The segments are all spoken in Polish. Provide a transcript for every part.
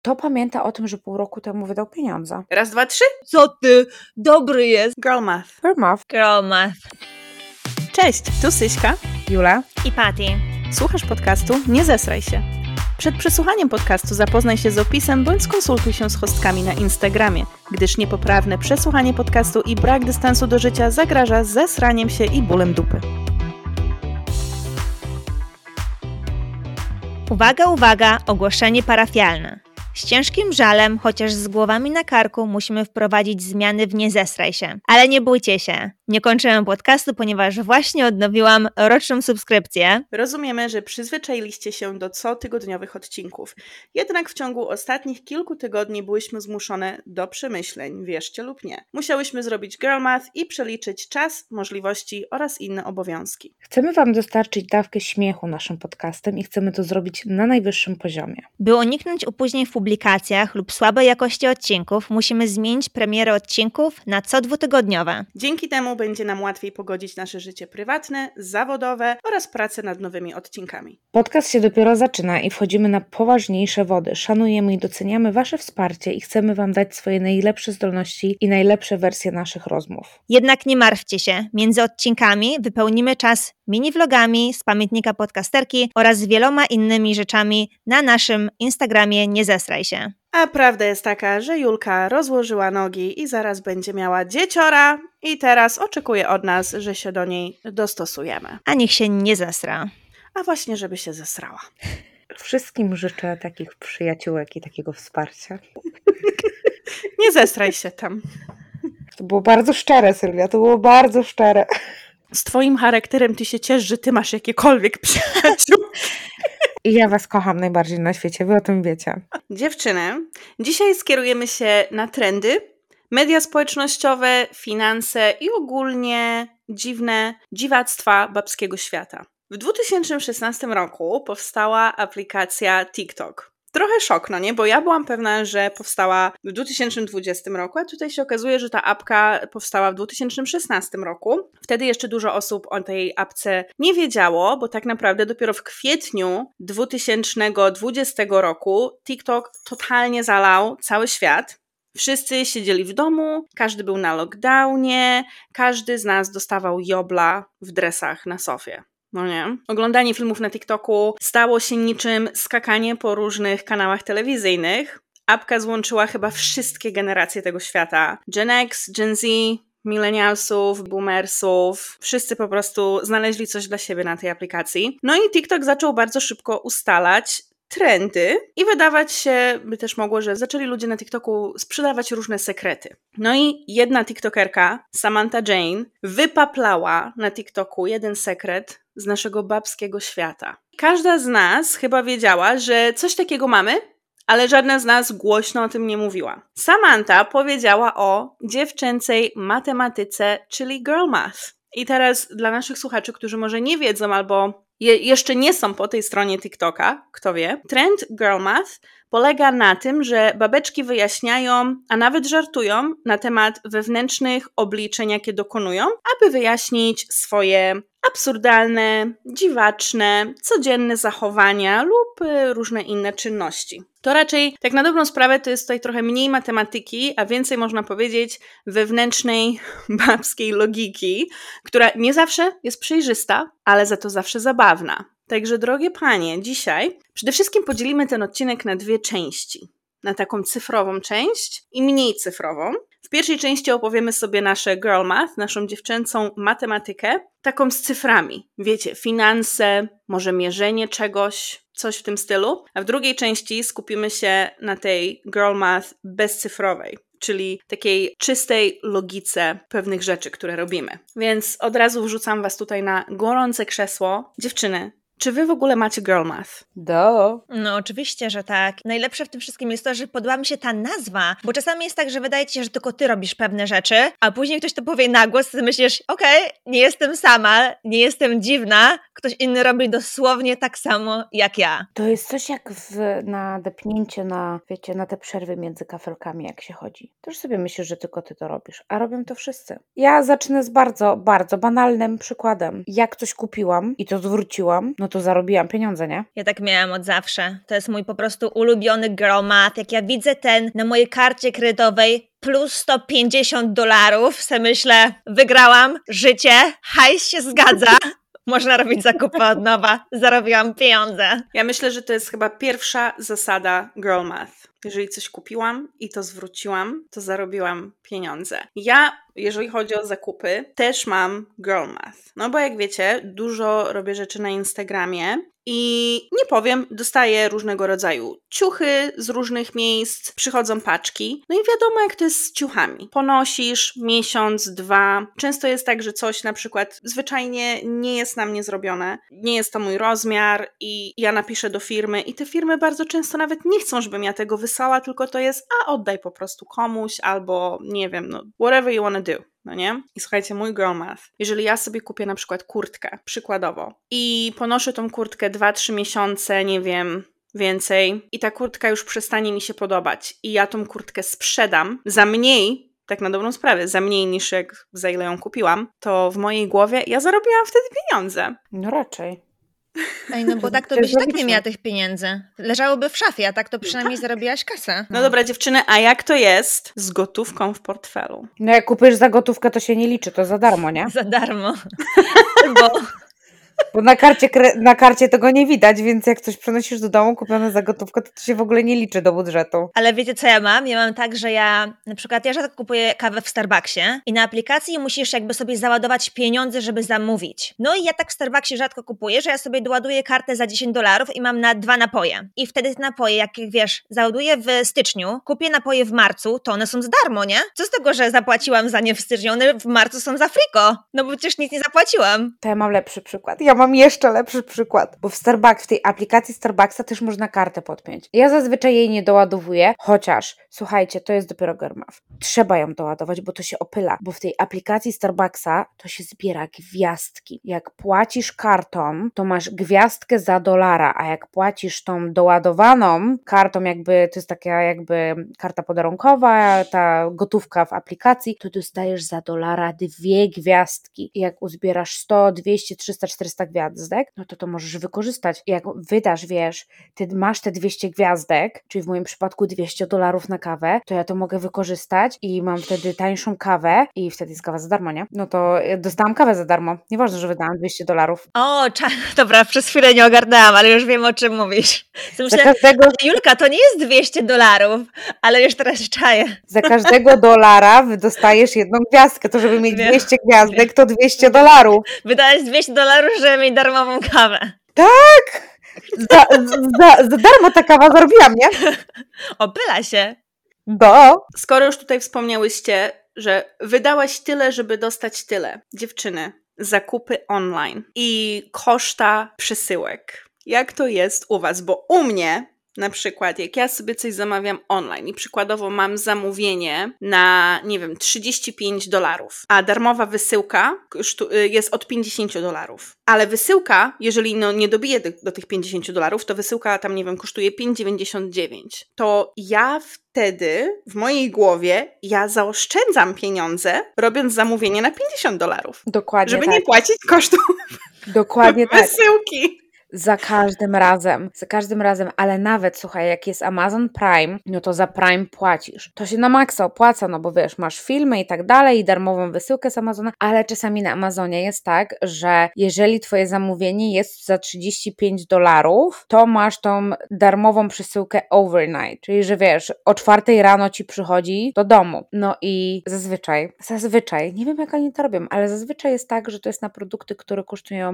to pamięta o tym, że pół roku temu wydał pieniądze. Raz, dwa, trzy. Co ty? Dobry jest. Girl math. Girl math. Girl math. Cześć, tu Syśka. Jula. I Patty. Słuchasz podcastu Nie zesraj się. Przed przesłuchaniem podcastu zapoznaj się z opisem bądź skonsultuj się z hostkami na Instagramie, gdyż niepoprawne przesłuchanie podcastu i brak dystansu do życia zagraża zesraniem się i bólem dupy. Uwaga, uwaga, ogłoszenie parafialne. Z ciężkim żalem, chociaż z głowami na karku, musimy wprowadzić zmiany w Nie zesraj się. Ale nie bójcie się, nie kończyłem podcastu, ponieważ właśnie odnowiłam roczną subskrypcję. Rozumiemy, że przyzwyczailiście się do cotygodniowych odcinków. Jednak w ciągu ostatnich kilku tygodni byłyśmy zmuszone do przemyśleń, wierzcie lub nie. Musiałyśmy zrobić girl math i przeliczyć czas, możliwości oraz inne obowiązki. Chcemy Wam dostarczyć dawkę śmiechu naszym podcastem i chcemy to zrobić na najwyższym poziomie. By uniknąć opóźnień w publikacjach lub słabej jakości odcinków, musimy zmienić premiery odcinków na co dwutygodniowe. Dzięki temu będzie nam łatwiej pogodzić nasze życie prywatne, zawodowe oraz pracę nad nowymi odcinkami. Podcast się dopiero zaczyna i wchodzimy na poważniejsze wody. Szanujemy i doceniamy Wasze wsparcie i chcemy Wam dać swoje najlepsze zdolności i najlepsze wersje naszych rozmów. Jednak nie martwcie się, między odcinkami wypełnimy czas mini-vlogami z pamiętnika podcasterki oraz wieloma innymi rzeczami na naszym Instagramie Nie zesraj się. A prawda jest taka, że Julka rozłożyła nogi i zaraz będzie miała dzieciora i teraz oczekuje od nas, że się do niej dostosujemy. A niech się nie zesra. A właśnie, żeby się zesrała. Wszystkim życzę takich przyjaciółek i takiego wsparcia. Nie zesraj się tam. To było bardzo szczere, Sylwia, to było bardzo szczere. Z twoim charakterem ty się ciesz, że ty masz jakiekolwiek przyjaciół. I ja Was kocham najbardziej na świecie, Wy o tym wiecie. Dziewczyny, dzisiaj skierujemy się na trendy, media społecznościowe, finanse i ogólnie dziwne dziwactwa babskiego świata. W 2016 roku powstała aplikacja TikTok. Trochę szok, no nie? Bo ja byłam pewna, że powstała w 2020 roku, a tutaj się okazuje, że ta apka powstała w 2016 roku. Wtedy jeszcze dużo osób o tej apce nie wiedziało, bo tak naprawdę dopiero w kwietniu 2020 roku TikTok totalnie zalał cały świat. Wszyscy siedzieli w domu, każdy był na lockdownie, każdy z nas dostawał jobla w dresach na sofie. No nie. Oglądanie filmów na TikToku stało się niczym skakanie po różnych kanałach telewizyjnych. Apka złączyła chyba wszystkie generacje tego świata. Gen X, Gen Z, millennialsów, boomersów. Wszyscy po prostu znaleźli coś dla siebie na tej aplikacji. No i TikTok zaczął bardzo szybko ustalać trendy i wydawać się by też mogło, że zaczęli ludzie na TikToku sprzedawać różne sekrety. No i jedna TikTokerka, Samantha Jane, wypaplała na TikToku jeden sekret z naszego babskiego świata. Każda z nas chyba wiedziała, że coś takiego mamy, ale żadna z nas głośno o tym nie mówiła. Samantha powiedziała o dziewczęcej matematyce, czyli girl math. I teraz dla naszych słuchaczy, którzy może nie wiedzą albo jeszcze nie są po tej stronie TikToka, kto wie, trend girl math polega na tym, że babeczki wyjaśniają, a nawet żartują na temat wewnętrznych obliczeń, jakie dokonują, aby wyjaśnić swoje absurdalne, dziwaczne, codzienne zachowania lub różne inne czynności. To raczej, tak na dobrą sprawę, to jest tutaj trochę mniej matematyki, a więcej można powiedzieć wewnętrznej, babskiej logiki, która nie zawsze jest przejrzysta, ale za to zawsze zabawna. Także drogie panie, dzisiaj przede wszystkim podzielimy ten odcinek na dwie części. Na taką cyfrową część i mniej cyfrową. W pierwszej części opowiemy sobie nasze girl math, naszą dziewczęcą matematykę, taką z cyframi. Wiecie, finanse, może mierzenie czegoś, coś w tym stylu. A w drugiej części skupimy się na tej girl math bezcyfrowej, czyli takiej czystej logice pewnych rzeczy, które robimy. Więc od razu wrzucam was tutaj na gorące krzesło. Dziewczyny, czy wy w ogóle macie girl math? No oczywiście, że tak. Najlepsze w tym wszystkim jest to, że podoba mi się ta nazwa, bo czasami jest tak, że wydaje ci się, że tylko ty robisz pewne rzeczy, a później ktoś to powie na głos, ty myślisz, okej, nie jestem sama, nie jestem dziwna, ktoś inny robi dosłownie tak samo jak ja. To jest coś jak na depnięcie na te przerwy między kafelkami, jak się chodzi. Też sobie myślisz, że tylko ty to robisz, a robią to wszyscy. Ja zacznę z bardzo, bardzo banalnym przykładem. Jak coś kupiłam i to zwróciłam, no to zarobiłam pieniądze, nie? Ja tak miałam od zawsze. To jest mój po prostu ulubiony girl math. Jak ja widzę ten na mojej karcie kredytowej plus $150, se myślę, wygrałam życie, hajs się zgadza. Można robić zakupy od nowa. Zarobiłam pieniądze. Ja myślę, że to jest chyba pierwsza zasada girl math. Jeżeli coś kupiłam i to zwróciłam, to zarobiłam pieniądze. Ja, jeżeli chodzi o zakupy, też mam girl math. No bo jak wiecie, dużo robię rzeczy na Instagramie i nie powiem, dostaję różnego rodzaju ciuchy z różnych miejsc, przychodzą paczki. No i wiadomo, jak to jest z ciuchami. Ponosisz miesiąc, 2. Często jest tak, że coś na przykład zwyczajnie nie jest na mnie zrobione. Nie jest to mój rozmiar i ja napiszę do firmy i te firmy bardzo często nawet nie chcą, żebym ja tego wysłała, tylko to jest, oddaj po prostu komuś albo nie wiem, no whatever you wanna do. No nie? I słuchajcie, mój girl math. Jeżeli ja sobie kupię na przykład kurtkę, przykładowo, i ponoszę tą kurtkę 2-3 miesiące, nie wiem, więcej, i ta kurtka już przestanie mi się podobać i ja tą kurtkę sprzedam za mniej, tak na dobrą sprawę, za mniej niż za ile ją kupiłam, to w mojej głowie ja zarobiłam wtedy pieniądze. No raczej. Ej, no bo tak to byś tak nie miała tych pieniędzy. Leżałoby w szafie, a tak to przynajmniej zarobiłaś kasę. No dobra, dziewczyny, a jak to jest z gotówką w portfelu? No jak kupujesz za gotówkę, to się nie liczy, to za darmo, nie? Za darmo. Bo na karcie tego nie widać, więc jak coś przenosisz do domu kupione za gotówkę, to się w ogóle nie liczy do budżetu. Ale wiecie co ja mam? Ja mam tak, że ja na przykład rzadko kupuję kawę w Starbucksie i na aplikacji musisz jakby sobie załadować pieniądze, żeby zamówić. No i ja tak w Starbucksie rzadko kupuję, że ja sobie doładuję kartę za $10 i mam na 2 napoje. I wtedy te napoje, jak wiesz, załaduję w styczniu, kupię napoje w marcu, to one są za darmo, nie? Co z tego, że zapłaciłam za nie w styczniu? One w marcu są za friko. No bo przecież nic nie zapłaciłam. To ja mam lepszy przykład. Ja mam jeszcze lepszy przykład, bo w tej aplikacji Starbucksa też można kartę podpiąć. Ja zazwyczaj jej nie doładowuję, chociaż, słuchajcie, to jest dopiero girl math. Trzeba ją doładować, bo to się opyla, bo w tej aplikacji Starbucksa to się zbiera gwiazdki. Jak płacisz kartą, to masz gwiazdkę za $1, a jak płacisz tą doładowaną kartą, jakby to jest taka jakby karta podarunkowa, ta gotówka w aplikacji, to dostajesz za $2 2 gwiazdki. I jak uzbierasz 100, 200, 300, 400 gwiazdek, no to możesz wykorzystać. Jak wydasz, wiesz, ty masz te 200 gwiazdek, czyli w moim przypadku $200 na kawę, to ja to mogę wykorzystać i mam wtedy tańszą kawę i wtedy jest kawa za darmo, nie? No to dostałam kawę za darmo. Nieważne, że wydałam $200. O, dobra, przez chwilę nie ogarnęłam, ale już wiem, o czym mówisz. Myślę, za każdego... Julka, to nie jest $200, ale już teraz czaję. Za każdego $1 dostajesz 1 gwiazdkę, to żeby mieć 200 gwiazdek, to $200. Wydałeś $200, żeby mieć darmową kawę. Tak! Za darmo ta kawa zarobiłam, nie? Opyla się. Skoro już tutaj wspomniałyście, że wydałaś tyle, żeby dostać tyle. Dziewczyny, zakupy online i koszta przesyłek. Jak to jest u was? Bo u mnie na przykład, jak ja sobie coś zamawiam online i przykładowo mam zamówienie na, nie wiem, $35, a darmowa wysyłka jest od $50. Ale wysyłka, jeżeli nie dobije do tych $50, to wysyłka tam, nie wiem, kosztuje $5,99. To ja wtedy w mojej głowie ja zaoszczędzam pieniądze, robiąc zamówienie na $50. Dokładnie żeby tak. nie płacić kosztów Dokładnie tak. wysyłki. Za każdym razem, ale nawet, słuchaj, jak jest Amazon Prime, no to za Prime płacisz. To się na maksa opłaca, no bo wiesz, masz filmy i tak dalej i darmową wysyłkę z Amazona, ale czasami na Amazonie jest tak, że jeżeli twoje zamówienie jest za $35, to masz tą darmową przesyłkę overnight, czyli że wiesz, o 4 rano ci przychodzi do domu. No i zazwyczaj, nie wiem jak oni to robią, ale zazwyczaj jest tak, że to jest na produkty, które kosztują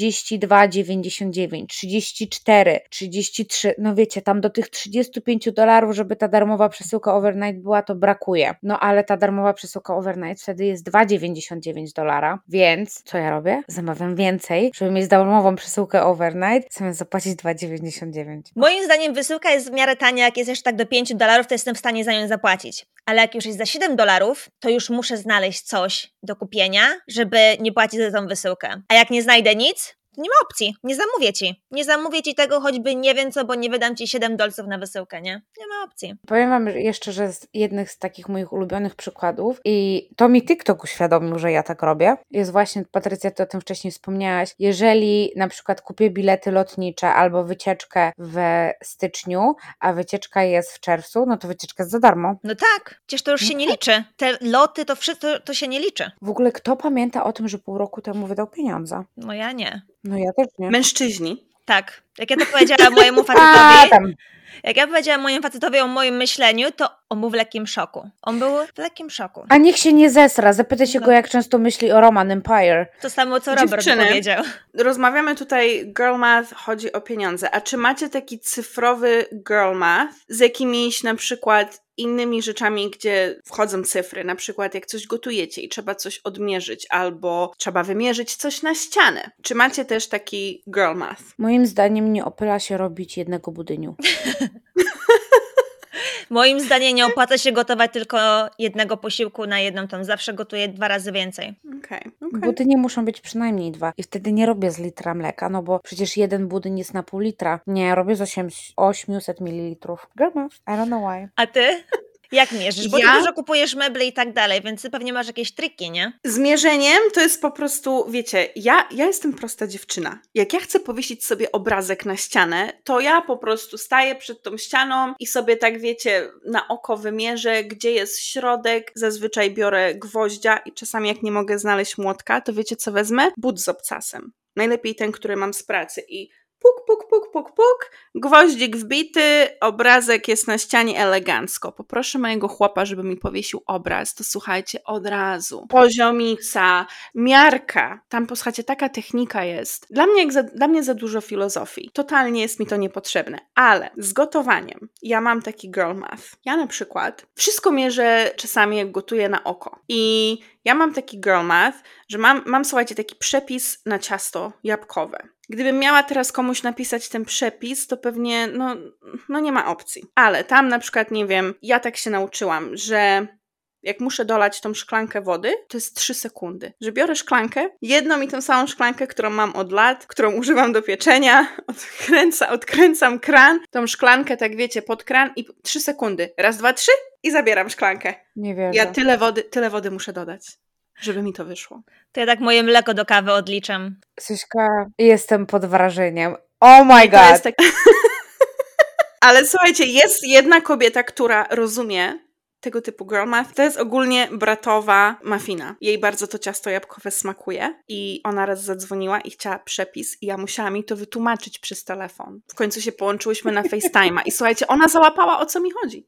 $32,99, 34, 33, no wiecie, tam do tych $35, żeby ta darmowa przesyłka overnight była, to brakuje. No ale ta darmowa przesyłka overnight wtedy jest $2,99, więc co ja robię? Zamawiam więcej, żeby mieć darmową przesyłkę overnight, zamiast zapłacić $2,99. Moim zdaniem wysyłka jest w miarę tania, jak jest jeszcze tak do $5, to jestem w stanie za nią zapłacić. Ale jak już jest za $7, to już muszę znaleźć coś do kupienia, żeby nie płacić za tą wysyłkę. A jak nie znajdę nic, Nie ma opcji, nie zamówię ci. Nie zamówię ci tego, choćby nie wiem co, bo nie wydam ci $7 na wysyłkę, nie? Nie ma opcji. Powiem wam jeszcze, że z jednych z takich moich ulubionych przykładów i to mi TikTok uświadomił, że ja tak robię, jest właśnie, Patrycja, ty o tym wcześniej wspomniałaś, jeżeli na przykład kupię bilety lotnicze albo wycieczkę w styczniu, a wycieczka jest w czerwcu, no to wycieczka jest za darmo. No tak, przecież to już się nie liczy. Te loty, to wszystko, to się nie liczy. W ogóle kto pamięta o tym, że pół roku temu wydał pieniądze? No ja nie. No ja też nie. Mężczyźni. Tak, jak ja to powiedziałam mojemu A, facetowi, tam. jak ja powiedziałam mojemu facetowi o moim myśleniu, to on był w lekkim szoku. On był w lekkim szoku. A niech się nie zesra, zapytaj się No. go, jak często myśli o Roman Empire. To samo, co Robert Dziewczyny. powiedział. Rozmawiamy tutaj girl math, chodzi o pieniądze. A czy macie taki cyfrowy girl math z jakimiś na przykład innymi rzeczami, gdzie wchodzą cyfry, na przykład jak coś gotujecie i trzeba coś odmierzyć albo trzeba wymierzyć coś na ścianę. Czy macie też taki girl math? Moim zdaniem nie opyla się robić jednego budyniu. Moim zdaniem nie opłaca się gotować tylko jednego posiłku na jedną ton. Zawsze gotuję 2 razy więcej. Okej. Budynie muszą być przynajmniej 2. I wtedy nie robię z litra mleka, no bo przecież jeden budyń jest na pół litra. Nie, robię z 800 ml. Girl math, I don't know why. A ty? Jak mierzysz? Bo Ja? ty dużo kupujesz mebli i tak dalej, więc ty pewnie masz jakieś triki, nie? Z mierzeniem to jest po prostu, wiecie, ja jestem prosta dziewczyna. Jak ja chcę powiesić sobie obrazek na ścianę, to ja po prostu staję przed tą ścianą i sobie tak, wiecie, na oko wymierzę, gdzie jest środek. Zazwyczaj biorę gwoździa i czasami jak nie mogę znaleźć młotka, to wiecie co wezmę? But z obcasem. Najlepiej ten, który mam z pracy i puk, puk, puk, puk, puk, gwoździk wbity, obrazek jest na ścianie elegancko. Poproszę mojego chłopa, żeby mi powiesił obraz, to słuchajcie, od razu. Poziomica, miarka, tam posłuchajcie, taka technika jest. Dla mnie za dużo filozofii. Totalnie jest mi to niepotrzebne, ale z gotowaniem ja mam taki girl math. Ja na przykład wszystko mierzę czasami jak gotuję na oko i ja mam taki girl math, że mam słuchajcie, taki przepis na ciasto jabłkowe. Gdybym miała teraz komuś napisać ten przepis, to pewnie, no nie ma opcji. Ale tam na przykład, nie wiem, ja tak się nauczyłam, że jak muszę dolać tą szklankę wody, to jest 3 sekundy. Że biorę szklankę, jedną i tą samą szklankę, którą mam od lat, którą używam do pieczenia, odkręcam kran, tą szklankę, tak wiecie, pod kran i 3 sekundy. Raz, 2, 3 i zabieram szklankę. Nie wierzę. Ja tyle wody muszę dodać, żeby mi to wyszło. To ja tak moje mleko do kawy odliczam. Syśka, jestem pod wrażeniem. Oh my To god! jest tak... Ale słuchajcie, jest jedna kobieta, która rozumie tego typu girl math. To jest ogólnie bratowa Mafina. Jej bardzo to ciasto jabłkowe smakuje i ona raz zadzwoniła i chciała przepis i ja musiałam jej to wytłumaczyć przez telefon. W końcu się połączyłyśmy na FaceTime'a i słuchajcie, ona załapała, o co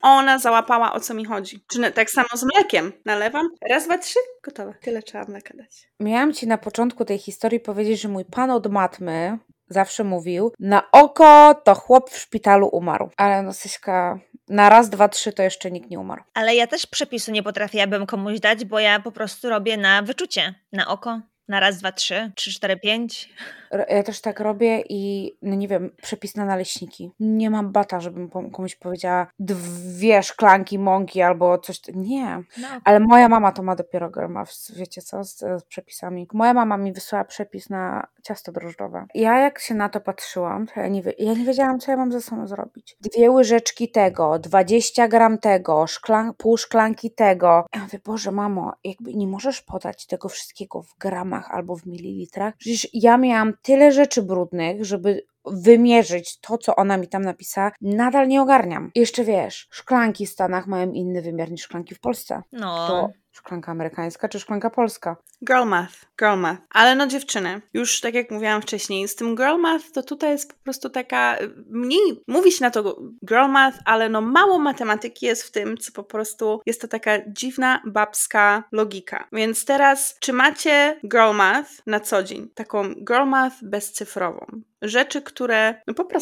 mi chodzi. Czy tak samo z mlekiem. Nalewam, raz, 2, 3, gotowe. Tyle trzeba mleka dać. Miałam ci na początku tej historii powiedzieć, że mój pan od matmy zawsze mówił, na oko to chłop w szpitalu umarł. Ale no Syśka, na raz, 2, 3 to jeszcze nikt nie umarł. Ale ja też przepisu nie potrafiłabym komuś dać, bo ja po prostu robię na wyczucie, na oko. Na raz, 2, 3, 3, 4, 5. Ja też tak robię i no nie wiem, przepis na naleśniki. Nie mam bata, żebym komuś powiedziała 2 szklanki mąki albo coś. Nie. No. Ale moja mama to ma dopiero girl math, wiecie co, z przepisami. Moja mama mi wysłała przepis na ciasto drożdżowe. Ja jak się na to patrzyłam, to ja nie wiedziałam, co ja mam ze sobą zrobić. 2 łyżeczki tego, 20 gram tego, pół szklanki tego. Ja mówię, Boże mamo, jakby nie możesz podać tego wszystkiego w gramach albo w mililitrach. Przecież ja miałam tyle rzeczy brudnych, żeby wymierzyć to, co ona mi tam napisała, nadal nie ogarniam. Jeszcze wiesz, szklanki w Stanach mają inny wymiar niż szklanki w Polsce. No. To szklanka amerykańska czy szklanka polska? Girl math. Ale no dziewczyny, już tak jak mówiłam wcześniej, z tym girl math to tutaj jest po prostu taka, mniej mówi się na to girl math, ale no mało matematyki jest w tym, co po prostu jest to taka dziwna, babska logika. Więc teraz, czy macie girl math na co dzień? Taką girl math bezcyfrową. Rzeczy, które no po prostu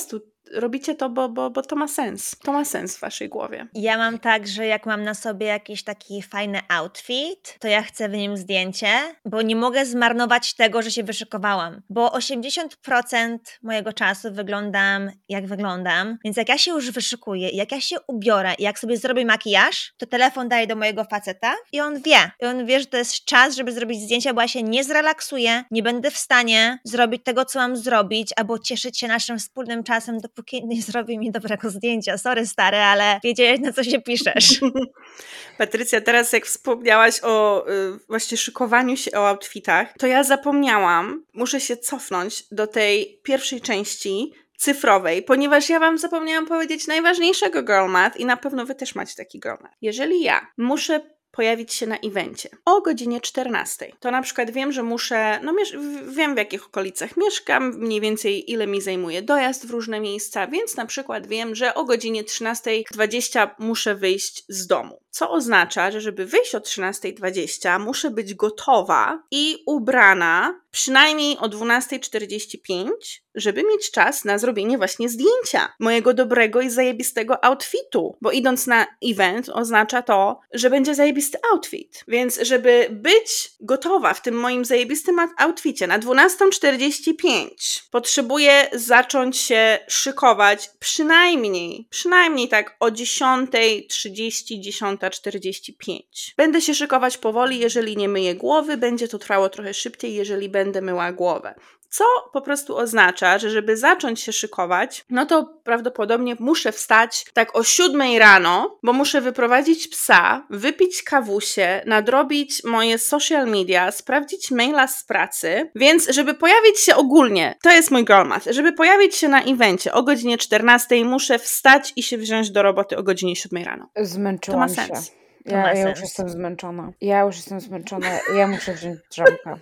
robicie to, bo to ma sens. To ma sens w waszej głowie. Ja mam tak, że jak mam na sobie jakiś taki fajny outfit, to ja chcę w nim zdjęcie, bo nie mogę zmarnować tego, że się wyszykowałam. Bo 80% mojego czasu wyglądam jak wyglądam, więc jak ja się już wyszykuję, jak ja się ubiorę i jak sobie zrobię makijaż, to telefon daję do mojego faceta i on wie. I on wie, że to jest czas, żeby zrobić zdjęcia, bo ja się nie zrelaksuję, nie będę w stanie zrobić tego, co mam zrobić, albo cieszyć się naszym wspólnym czasem, dopóki nie zrobi mi dobrego zdjęcia. Sorry, stary, ale wiedziałeś, na co się piszesz. Patrycja, teraz jak wspomniałaś o właśnie szykowaniu się o outfitach, to ja zapomniałam, muszę się cofnąć do tej pierwszej części cyfrowej, ponieważ ja wam zapomniałam powiedzieć najważniejszego girl math i na pewno wy też macie taki girl math. Jeżeli ja muszę pojawić się na evencie o godzinie 14. To na przykład wiem, że muszę, wiem w jakich okolicach mieszkam, mniej więcej ile mi zajmuje dojazd w różne miejsca, więc na przykład wiem, że o godzinie 13:20 muszę wyjść z domu. Co oznacza, że żeby wyjść o 13:20 muszę być gotowa i ubrana przynajmniej o 12:45, żeby mieć czas na zrobienie właśnie zdjęcia mojego dobrego i zajebistego outfitu, bo idąc na event oznacza to, że będzie zajebisty outfit, więc żeby być gotowa w tym moim zajebistym outficie na 12:45 potrzebuję zacząć się szykować przynajmniej tak o 10:30, 10:45. Będę się szykować powoli, jeżeli nie myję głowy, będzie to trwało trochę szybciej, jeżeli będę myła głowę. Co po prostu oznacza, że żeby zacząć się szykować, no to prawdopodobnie muszę wstać tak o 7 rano, bo muszę wyprowadzić psa, wypić kawusie, nadrobić moje social media, sprawdzić maila z pracy, więc żeby pojawić się ogólnie, to jest mój girl math, żeby pojawić się na evencie o godzinie 14 muszę wstać i się wziąć do roboty o godzinie 7 rano. Zmęczyłam To ma się. sens. Ja już jestem zmęczona. Ja muszę wziąć drzemkę.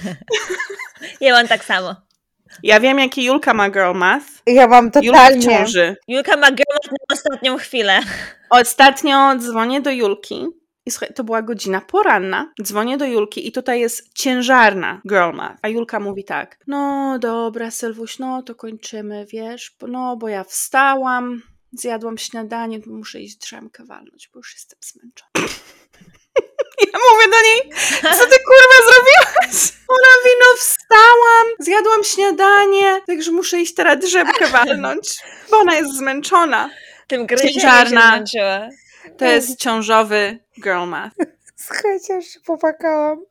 Ja mam tak samo. Ja wiem, jaki Julka ma girl math. Ja mam totalnie. Julka w ciąży. Julka ma girl math na ostatnią chwilę. Ostatnio dzwonię do Julki i słuchaj, to była godzina poranna. Dzwonię do Julki i tutaj jest ciężarna girl math. A Julka mówi tak: no dobra, Sylwuś, no to kończymy, wiesz, no bo ja wstałam, zjadłam śniadanie, muszę iść drzemkę walnąć, bo już jestem zmęczona. Ja mówię do niej: co ty kurwa zrobiłaś? Ona mówi: no wstałam, zjadłam śniadanie, także muszę iść teraz drzemkę walnąć, bo ona jest zmęczona. Tym gryzieniem Ciężarna. się zmęczyła. To jest ciążowy girl math. Słuchajcie, już się popłakałam.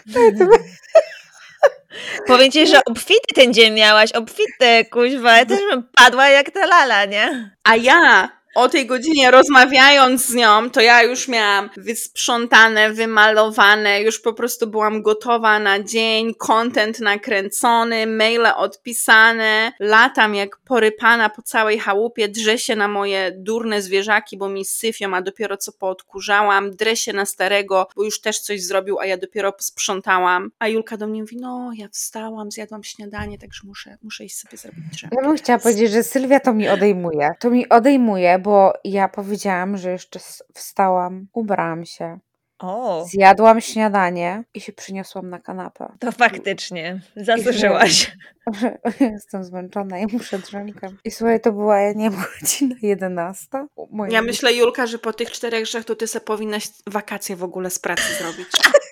Powiem ci, że obfity ten dzień miałaś, obfity, kuźwa. Ja też bym padła jak ta lala, nie? A ja o tej godzinie rozmawiając z nią, to ja już miałam wysprzątane, wymalowane, już po prostu byłam gotowa na dzień, content nakręcony, maile odpisane, latam jak porypana po całej chałupie, drę się na moje durne zwierzaki, bo mi syfią, a dopiero co poodkurzałam, drę się na starego, bo już też coś zrobił, a ja dopiero posprzątałam. A Julka do mnie mówi: no ja wstałam, zjadłam śniadanie, także muszę iść sobie zrobić drzemkę. Ja bym chciała powiedzieć, że Sylwia to mi odejmuje. To mi odejmuje, bo ja powiedziałam, że jeszcze wstałam, ubrałam się, O, zjadłam śniadanie i się przyniosłam na kanapę. to faktycznie zasłużyłaś. Jestem zmęczona i muszę drzemkę. I słuchaj, to była, nie wiem, godzina 11. Ja myślę, Julka, że po tych 4 rzeczach to ty sobie powinnaś wakacje w ogóle z pracy zrobić.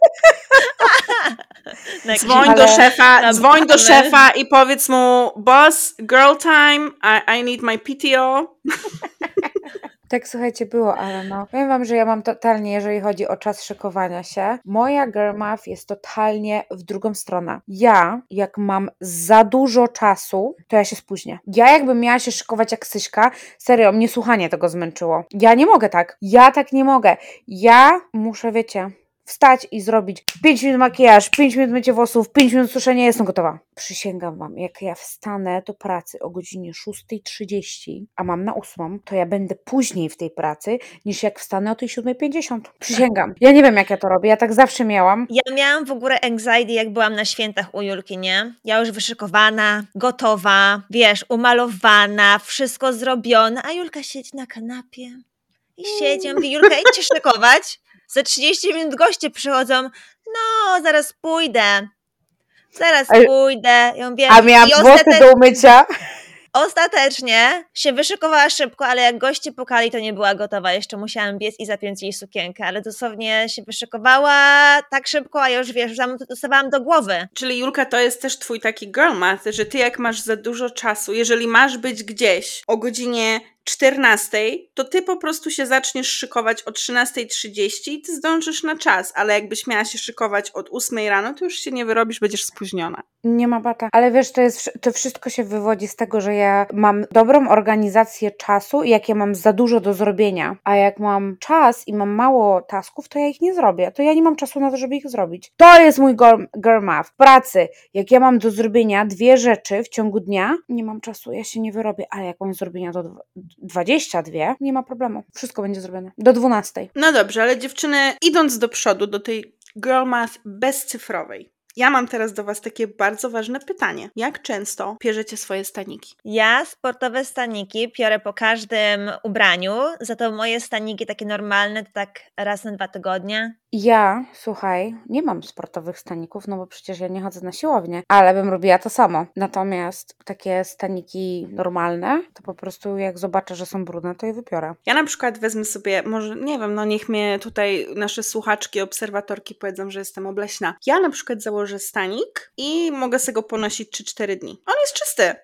Dzwoń do szefa i powiedz mu: boss, girl time, I need my PTO. Tak, słuchajcie, było, ale no. Powiem wam, że ja mam totalnie, jeżeli chodzi o czas szykowania się, moja girl math jest totalnie w drugą stronę. Ja, jak mam za dużo czasu, to ja się spóźnię. Ja jakbym miała się szykować jak Syśka, serio, mnie słuchanie tego zmęczyło. Ja nie mogę tak. Ja tak nie mogę. Ja muszę, wiecie, wstać i zrobić 5 minut makijaż, 5 minut mycie włosów, 5 minut suszenia, jestem gotowa. Przysięgam wam, jak ja wstanę do pracy o godzinie 6:30, a mam na 8, to ja będę później w tej pracy, niż jak wstanę o tej 7:50. Przysięgam. Ja nie wiem, jak ja to robię, ja tak zawsze miałam. Ja miałam w ogóle anxiety, jak byłam na świętach u Julki, nie? Ja już wyszykowana, gotowa, wiesz, umalowana, wszystko zrobione, a Julka siedzi na kanapie i siedzi. Ja mówię: Julka, idź się szykować. Za 30 minut goście przychodzą. No, zaraz pójdę. Ja mówię, A miałam włosy do umycia. Ostatecznie się wyszykowała szybko, ale jak goście pukali, to nie była gotowa. Jeszcze musiałam biec i zapiąć jej sukienkę, ale dosłownie się wyszykowała tak szybko, a ja już wiesz, dostawałam do głowy. Czyli Julka, to jest też twój taki girl math, że ty jak masz za dużo czasu, jeżeli masz być gdzieś o godzinie 14, to ty po prostu się zaczniesz szykować o 13:30 i ty zdążysz na czas, ale jakbyś miała się szykować od 8 rano, to już się nie wyrobisz, będziesz spóźniona. Nie ma bata. Ale wiesz, to wszystko się wywodzi z tego, że ja mam dobrą organizację czasu i jak ja mam za dużo do zrobienia, a jak mam czas i mam mało tasków, to ja ich nie zrobię. To ja nie mam czasu na to, żeby ich zrobić. To jest mój girl math. W pracy, jak ja mam do zrobienia 2 rzeczy w ciągu dnia, nie mam czasu, ja się nie wyrobię, ale jak mam do zrobienia do 22, nie ma problemu. Wszystko będzie zrobione. Do 12. No dobrze, ale dziewczyny, idąc do przodu, do tej girl math bezcyfrowej, ja mam teraz do was takie bardzo ważne pytanie. Jak często pierzecie swoje staniki? Ja sportowe staniki piorę po każdym ubraniu, za to moje staniki takie normalne to tak raz na 2 tygodnie. Ja, słuchaj, nie mam sportowych staników, no bo przecież ja nie chodzę na siłownię, ale bym robiła to samo. Natomiast takie staniki normalne, to po prostu jak zobaczę, że są brudne, to je wypiorę. Ja na przykład wezmę sobie, może, nie wiem, no niech mnie tutaj nasze słuchaczki, obserwatorki powiedzą, że jestem obleśna. Ja na przykład założę stanik i mogę sobie go ponosić 3-4 dni. On jest czysty.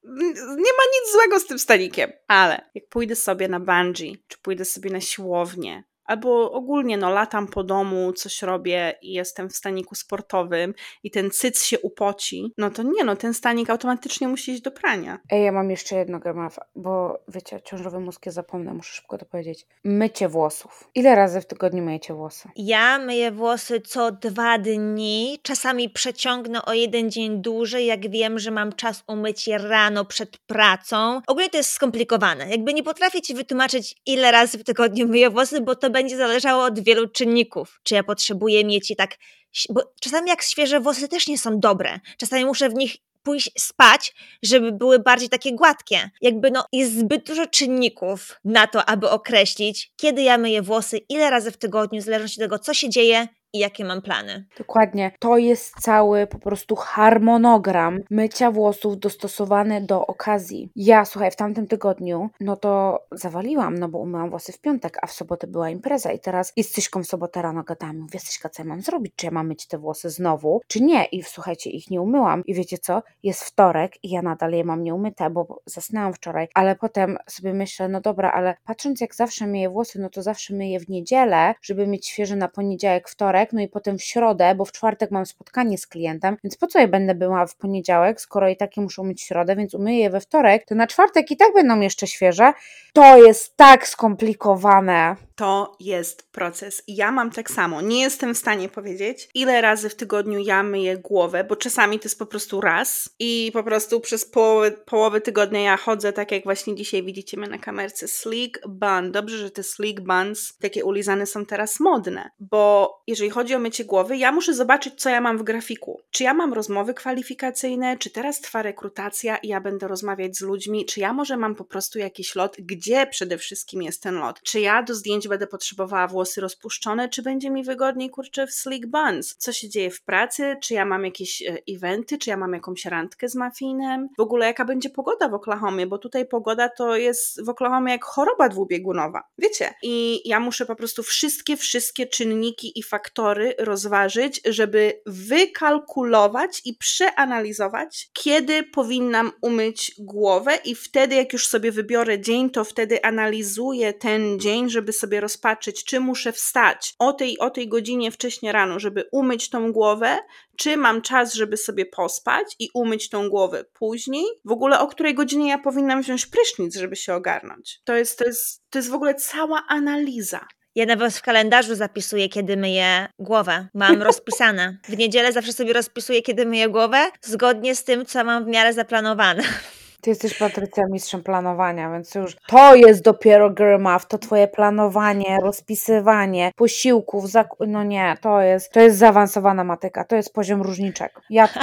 Nie ma nic złego z tym stanikiem. Ale jak pójdę sobie na bungee, czy pójdę sobie na siłownię, albo ogólnie latam po domu, coś robię i jestem w staniku sportowym i ten cyc się upoci, no to nie, ten stanik automatycznie musi iść do prania. Ej, ja mam jeszcze jedno gramafa, bo wiecie, ciążowy mózg, ja zapomnę, muszę szybko to powiedzieć. Mycie włosów. Ile razy w tygodniu myjecie włosy? Ja myję włosy co 2 dni, czasami przeciągnę o 1 dzień dłużej, jak wiem, że mam czas umyć je rano przed pracą. Ogólnie to jest skomplikowane. Jakby nie potrafię ci wytłumaczyć, ile razy w tygodniu myję włosy, bo to będzie zależało od wielu czynników. Czy ja potrzebuję mieć je tak, bo czasami jak świeże włosy też nie są dobre. Czasami muszę w nich pójść spać, żeby były bardziej takie gładkie. Jakby jest zbyt dużo czynników na to, aby określić, kiedy ja myję włosy, ile razy w tygodniu, w zależności od tego, co się dzieje i jakie mam plany. Dokładnie. To jest cały po prostu harmonogram mycia włosów dostosowany do okazji. Ja, słuchaj, w tamtym tygodniu, to zawaliłam, bo umyłam włosy w piątek, a w sobotę była impreza i teraz z Cyśką w sobotę rano gadałam. Mówię, Cyśka, co ja mam zrobić? Czy ja mam myć te włosy znowu, czy nie? I słuchajcie, ich nie umyłam. I wiecie co? Jest wtorek i ja nadal je mam nieumyte, bo zasnęłam wczoraj, ale potem sobie myślę, no dobra, ale patrząc jak zawsze myję włosy, to zawsze myję w niedzielę, żeby mieć świeże na poniedziałek, wtorek, i potem w środę, bo w czwartek mam spotkanie z klientem, więc po co ja będę była w poniedziałek, skoro i tak je muszę umyć w środę, więc umyję je we wtorek, to na czwartek i tak będą jeszcze świeże. To jest tak skomplikowane. To jest proces. Ja mam tak samo. Nie jestem w stanie powiedzieć, ile razy w tygodniu ja myję głowę, bo czasami to jest po prostu raz i po prostu przez połowę tygodnia ja chodzę tak jak właśnie dzisiaj widzicie mnie na kamerce. Sleek bun. Dobrze, że te sleek buns takie ulizane są teraz modne, bo jeżeli chodzi o mycie głowy, ja muszę zobaczyć, co ja mam w grafiku. Czy ja mam rozmowy kwalifikacyjne, czy teraz trwa rekrutacja i ja będę rozmawiać z ludźmi, czy ja może mam po prostu jakiś lot, gdzie przede wszystkim jest ten lot. Czy ja do zdjęć będę potrzebowała włosy rozpuszczone, czy będzie mi wygodniej, w sleek buns. Co się dzieje w pracy, czy ja mam jakieś eventy, czy ja mam jakąś randkę z Muffinem. W ogóle jaka będzie pogoda w Oklahomie, bo tutaj pogoda to jest w Oklahomie jak choroba dwubiegunowa. Wiecie? I ja muszę po prostu wszystkie czynniki i faktory rozważyć, żeby wykalkulować i przeanalizować, kiedy powinnam umyć głowę i wtedy jak już sobie wybiorę dzień, to wtedy analizuję ten dzień, żeby sobie rozpatrzyć, czy muszę wstać o tej godzinie wcześnie rano, żeby umyć tą głowę, czy mam czas, żeby sobie pospać i umyć tą głowę później. W ogóle o której godzinie ja powinnam wziąć prysznic, żeby się ogarnąć. To jest w ogóle cała analiza. Ja nawet w kalendarzu zapisuję, kiedy myję głowę. Mam rozpisane. W niedzielę zawsze sobie rozpisuję, kiedy myję głowę, zgodnie z tym, co mam w miarę zaplanowane. Ty jesteś, Patrycja, mistrzem planowania, więc to jest dopiero girl math, to twoje planowanie, rozpisywanie posiłków, no nie, to jest zaawansowana matyka, to jest poziom różniczek.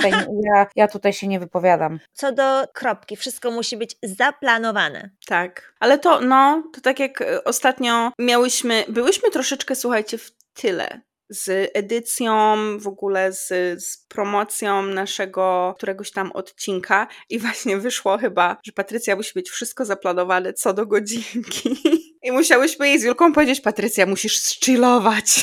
Ja tutaj się nie wypowiadam. Co do kropki, wszystko musi być zaplanowane. Tak, ale to tak jak ostatnio byłyśmy troszeczkę, słuchajcie, w tyle. z edycją, w ogóle z promocją naszego któregoś tam odcinka i właśnie wyszło chyba, że Patrycja musi mieć wszystko zaplanowane co do godzinki. I musiałyśmy jej z Julką powiedzieć: Patrycja, musisz zchillować.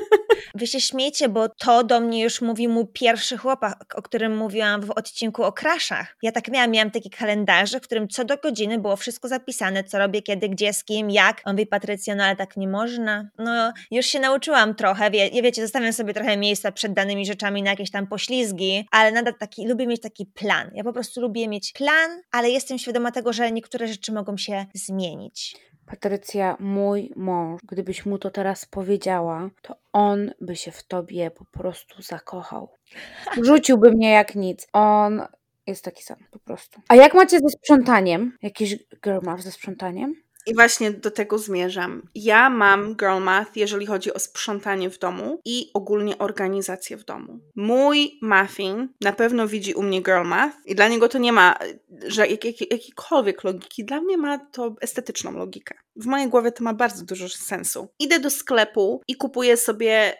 Wy się śmiejecie, bo to do mnie już mówił mój pierwszy chłopak, o którym mówiłam w odcinku o crashach. Ja tak miałam taki kalendarze, w którym co do godziny było wszystko zapisane, co robię, kiedy, gdzie, z kim, jak. On mówi: Patrycja, no ale tak nie można. No, już się nauczyłam trochę, wiecie, zostawiam sobie trochę miejsca przed danymi rzeczami na jakieś tam poślizgi, ale nadal lubię mieć taki plan. Ja po prostu lubię mieć plan, ale jestem świadoma tego, że niektóre rzeczy mogą się zmienić. Patrycja, mój mąż, gdybyś mu to teraz powiedziała, to on by się w tobie po prostu zakochał. Rzuciłby mnie jak nic. On jest taki sam, po prostu. A jak macie ze sprzątaniem? Jakiś girl math ze sprzątaniem? I właśnie do tego zmierzam. Ja mam girl math, jeżeli chodzi o sprzątanie w domu i ogólnie organizację w domu. Mój muffin na pewno widzi u mnie girl math i dla niego to nie ma jakiejkolwiek logiki. Dla mnie ma to estetyczną logikę. W mojej głowie to ma bardzo dużo sensu. Idę do sklepu i kupuję sobie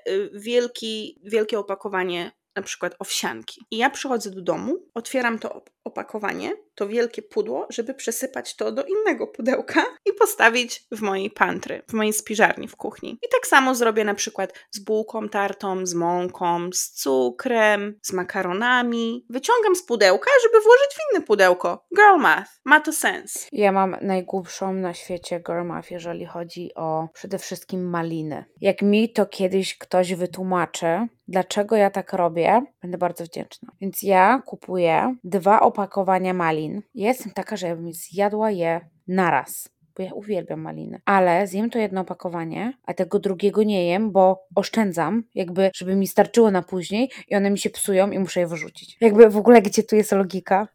wielkie opakowanie na przykład owsianki. I ja przychodzę do domu, otwieram to opakowanie, to wielkie pudło, żeby przesypać to do innego pudełka i postawić w mojej pantry, w mojej spiżarni w kuchni. I tak samo zrobię na przykład z bułką tartą, z mąką, z cukrem, z makaronami. Wyciągam z pudełka, żeby włożyć w inne pudełko. Girl math. Ma to sens. Ja mam najgłupszą na świecie girl math, jeżeli chodzi o przede wszystkim maliny. Jak mi to kiedyś ktoś wytłumaczy, dlaczego ja tak robię, będę bardzo wdzięczna. Więc ja kupuję 2 opakowania malin. Ja jestem taka, że ja bym zjadła je naraz, bo ja uwielbiam maliny. Ale zjem to jedno opakowanie, a tego drugiego nie jem, bo oszczędzam, jakby, żeby mi starczyło na później i one mi się psują i muszę je wyrzucić. Jakby w ogóle gdzie tu jest logika?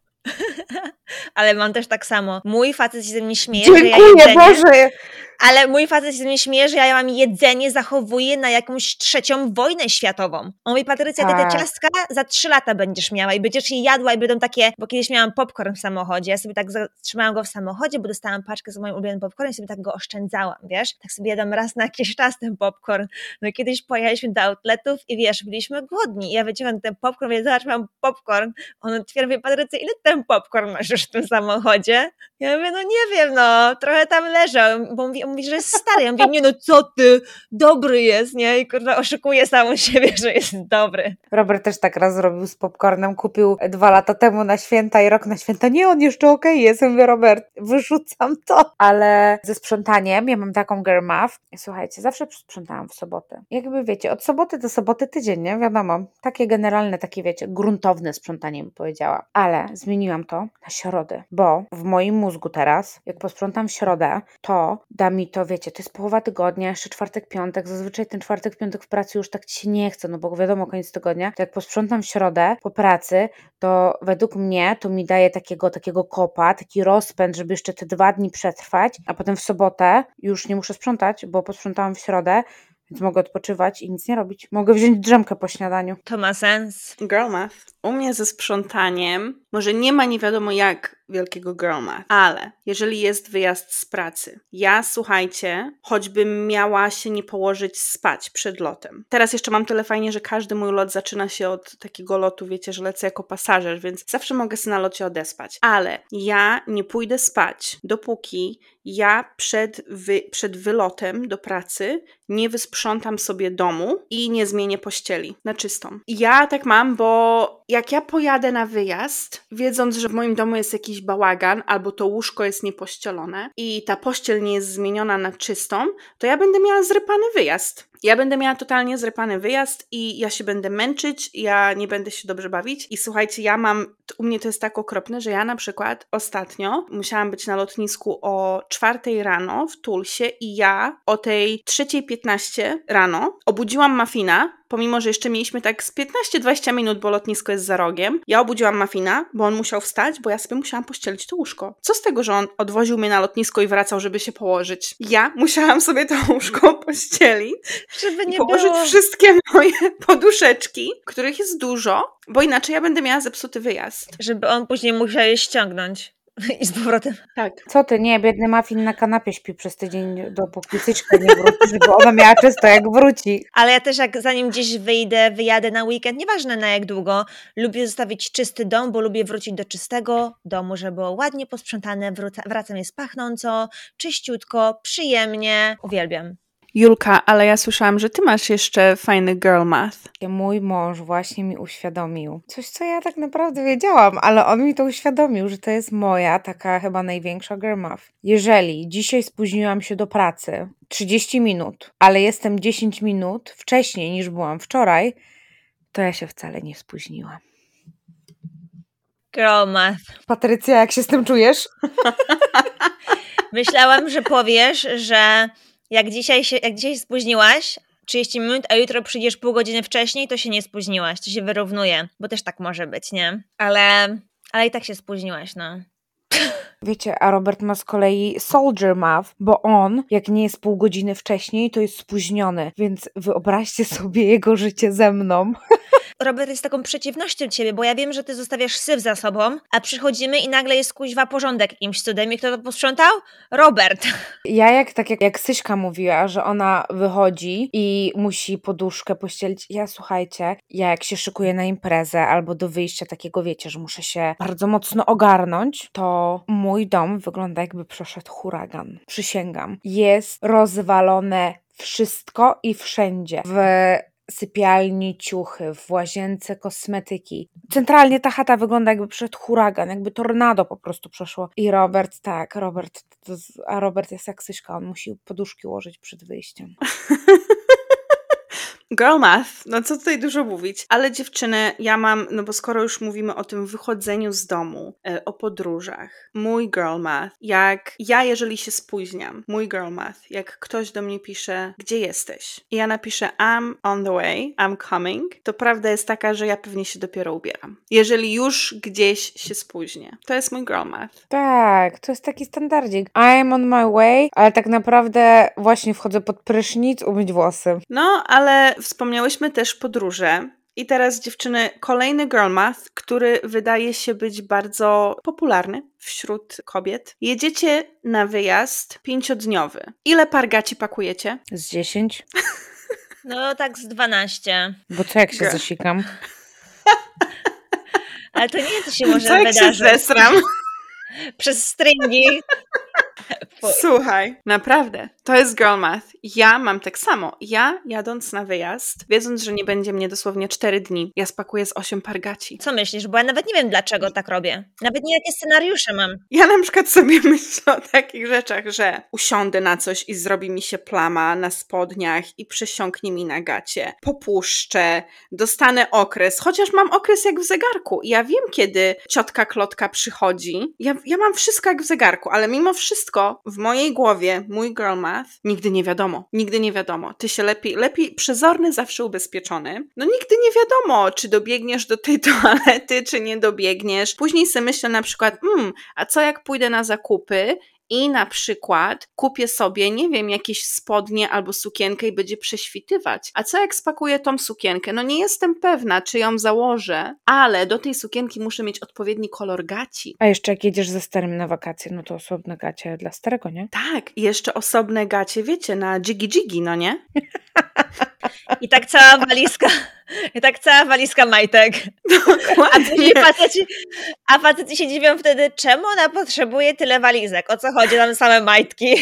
Ale mam też tak samo. Mój facet się ze mnie śmieje, Dziękuję, że ja Boże! Ale mój facet się ze mnie śmieje, że ja mam jedzenie zachowuję na jakąś 3. wojnę światową. On mówi: Patrycja, ty te ciastka za 3 lata będziesz miała i będziesz je jadła i będą takie, bo kiedyś miałam popcorn w samochodzie, ja sobie tak zatrzymałam go w samochodzie, bo dostałam paczkę z moim ulubionym popcornem i sobie tak go oszczędzałam, wiesz? Tak sobie jadam raz na jakiś czas ten popcorn. No i kiedyś pojechaliśmy do outletów i wiesz, byliśmy głodni i ja wyciągam ten popcorn, mówię: zobacz, mam popcorn. On otwiera, mówi: Patrycja, ile ten popcorn masz już w tym samochodzie? Ja mówię: no nie wiem, no, trochę tam leżał, bo mówi, że jest stary. Ja mówię: nie no, co ty, dobry jest, nie? I kurwa oszukuje samą siebie, że jest dobry. Robert też tak raz zrobił z popcornem, kupił 2 lata temu na święta i rok na święta. Nie, on jeszcze okej jest. Ja mówię: Robert, wyrzucam to. Ale ze sprzątaniem ja mam taką girl math. Słuchajcie, zawsze sprzątałam w sobotę. Jakby wiecie, od soboty do soboty tydzień, nie? Wiadomo, takie generalne, takie wiecie, gruntowne sprzątanie bym powiedziała. Ale zmieniłam to na środę, bo w moim mózgu teraz, jak posprzątam w środę, to da mi to, wiecie, to jest połowa tygodnia, jeszcze czwartek, piątek, zazwyczaj ten czwartek, piątek w pracy już tak ci się nie chce, no bo wiadomo, koniec tygodnia, to jak posprzątam w środę po pracy, to według mnie to mi daje takiego kopa, taki rozpęd, żeby jeszcze te 2 dni przetrwać, a potem w sobotę już nie muszę sprzątać, bo posprzątałam w środę, więc mogę odpoczywać i nic nie robić. Mogę wziąć drzemkę po śniadaniu. To ma sens. Girl math. U mnie ze sprzątaniem może nie ma nie wiadomo jak wielkiego girl math, ale jeżeli jest wyjazd z pracy, ja, słuchajcie, choćbym miała się nie położyć spać przed lotem. Teraz jeszcze mam tyle fajnie, że każdy mój lot zaczyna się od takiego lotu, wiecie, że lecę jako pasażer, więc zawsze mogę się na locie odespać. Ale ja nie pójdę spać, dopóki ja przed wylotem do pracy nie wysprzątam sobie domu i nie zmienię pościeli na czystą. Ja tak mam, bo jak ja pojadę na wyjazd, wiedząc, że w moim domu jest jakiś bałagan, albo to łóżko jest niepościelone i ta pościel nie jest zmieniona na czystą, to ja będę miała zrypany wyjazd. Ja będę miała totalnie zrypany wyjazd i ja się będę męczyć, ja nie będę się dobrze bawić. I słuchajcie, u mnie to jest tak okropne, że ja na przykład ostatnio musiałam być na lotnisku o 4 rano w Tulsie i ja o tej 3:15 rano obudziłam Muffina, pomimo że jeszcze mieliśmy tak z 15-20 minut, bo lotnisko jest za rogiem. Ja obudziłam Muffina, bo on musiał wstać, bo ja sobie musiałam pościelić to łóżko. Co z tego, że on odwoził mnie na lotnisko i wracał, żeby się położyć? Ja musiałam sobie to łóżko pościelić, żeby nie położyć było wszystkie moje poduszeczki, których jest dużo, bo inaczej ja będę miała zepsuty wyjazd. Żeby on później musiał je ściągnąć. I z powrotem. Tak. Co ty, nie, biedny muffin na kanapie śpi przez tydzień, dopóki Syczka nie wróci, żeby ona miała czysto jak wróci. Ale ja też jak zanim gdzieś wyjadę na weekend, nieważne na jak długo, lubię zostawić czysty dom, bo lubię wrócić do czystego domu, żeby było ładnie posprzątane, wracam jest pachnąco, czyściutko, przyjemnie, uwielbiam. Julka, ale ja słyszałam, że ty masz jeszcze fajny girl math. Mój mąż właśnie mi uświadomił. Coś, co ja tak naprawdę wiedziałam, ale on mi to uświadomił, że to jest moja taka chyba największa girl math. Jeżeli dzisiaj spóźniłam się do pracy 30 minut, ale jestem 10 minut wcześniej niż byłam wczoraj, to ja się wcale nie spóźniłam. Girl math. Patrycja, jak się z tym czujesz? Myślałam, że powiesz, że jak dzisiaj spóźniłaś 30 minut, a jutro przyjdziesz pół godziny wcześniej, to się nie spóźniłaś, to się wyrównuje, bo też tak może być, nie? Ale i tak się spóźniłaś, no. Wiecie, a Robert ma z kolei soldier math, bo on, jak nie jest pół godziny wcześniej, to jest spóźniony, więc wyobraźcie sobie jego życie ze mną. Robert jest taką przeciwnością ciebie, bo ja wiem, że ty zostawiasz syf za sobą, a przychodzimy i nagle jest kuźwa porządek jakimś cudem i kto to posprzątał? Robert. Ja jak Syśka mówiła, że ona wychodzi i musi poduszkę pościelić. Słuchajcie, jak się szykuję na imprezę albo do wyjścia takiego, wiecie, że muszę się bardzo mocno ogarnąć, to mój dom wygląda jakby przeszedł huragan. Przysięgam. Jest rozwalone wszystko i wszędzie. W sypialni ciuchy, w łazience kosmetyki. Centralnie ta chata wygląda jakby przed huragan, jakby tornado po prostu przeszło. I Robert jest jak Syśka, on musi poduszki ułożyć przed wyjściem. Girl math, no co tutaj dużo mówić, ale dziewczyny, ja mam, no bo skoro już mówimy o tym wychodzeniu z domu, o podróżach, mój girl math, jeżeli się spóźniam, mój girl math, jak ktoś do mnie pisze, gdzie jesteś? I ja napiszę, I'm on the way, I'm coming, to prawda jest taka, że ja pewnie się dopiero ubieram. Jeżeli już gdzieś się spóźnię. To jest mój girl math. Tak, to jest taki standardzik. I'm on my way, ale tak naprawdę właśnie wchodzę pod prysznic umyć włosy. No, ale wspomniałyśmy też podróże. I teraz, dziewczyny, kolejny girl math, który wydaje się być bardzo popularny wśród kobiet. Jedziecie na wyjazd 5-dniowy. Ile par gaci pakujecie? Z 10? No tak z 12. Bo co jak się zasikam? Ale to nie, co się może co jak wydarzyć. się zesram? Przez stringi. Słuchaj, naprawdę, to jest girl math. Ja mam tak samo. Ja jadąc na wyjazd, wiedząc, że nie będzie mnie dosłownie 4 dni, ja spakuję z 8 par gaci. Co myślisz? Bo ja nawet nie wiem, dlaczego tak robię. Nawet nie jakie scenariusze mam. Ja na przykład sobie myślę o takich rzeczach, że usiądę na coś i zrobi mi się plama na spodniach i przysiąknie mi na gacie. Popuszczę, dostanę okres, chociaż mam okres jak w zegarku. Ja wiem, kiedy ciotka Klotka przychodzi. Ja mam wszystko jak w zegarku, ale mimo wszystko w mojej głowie, mój girl math, nigdy nie wiadomo. Nigdy nie wiadomo. Ty się lepiej przezorny, zawsze ubezpieczony. No nigdy nie wiadomo, czy dobiegniesz do tej toalety, czy nie dobiegniesz. Później sobie myślę na przykład, a co jak pójdę na zakupy i na przykład kupię sobie, nie wiem, jakieś spodnie albo sukienkę i będzie prześwitywać. A co jak spakuję tą sukienkę? No nie jestem pewna, czy ją założę, ale do tej sukienki muszę mieć odpowiedni kolor gaci. A jeszcze jak jedziesz ze starym na wakacje, no to osobne gacie dla starego, nie? Tak, i jeszcze osobne gacie, wiecie, na dżigi, no nie? I tak cała walizka majtek. A faceci się dziwią wtedy, czemu ona potrzebuje tyle walizek? O co chodzi? Tam same majtki.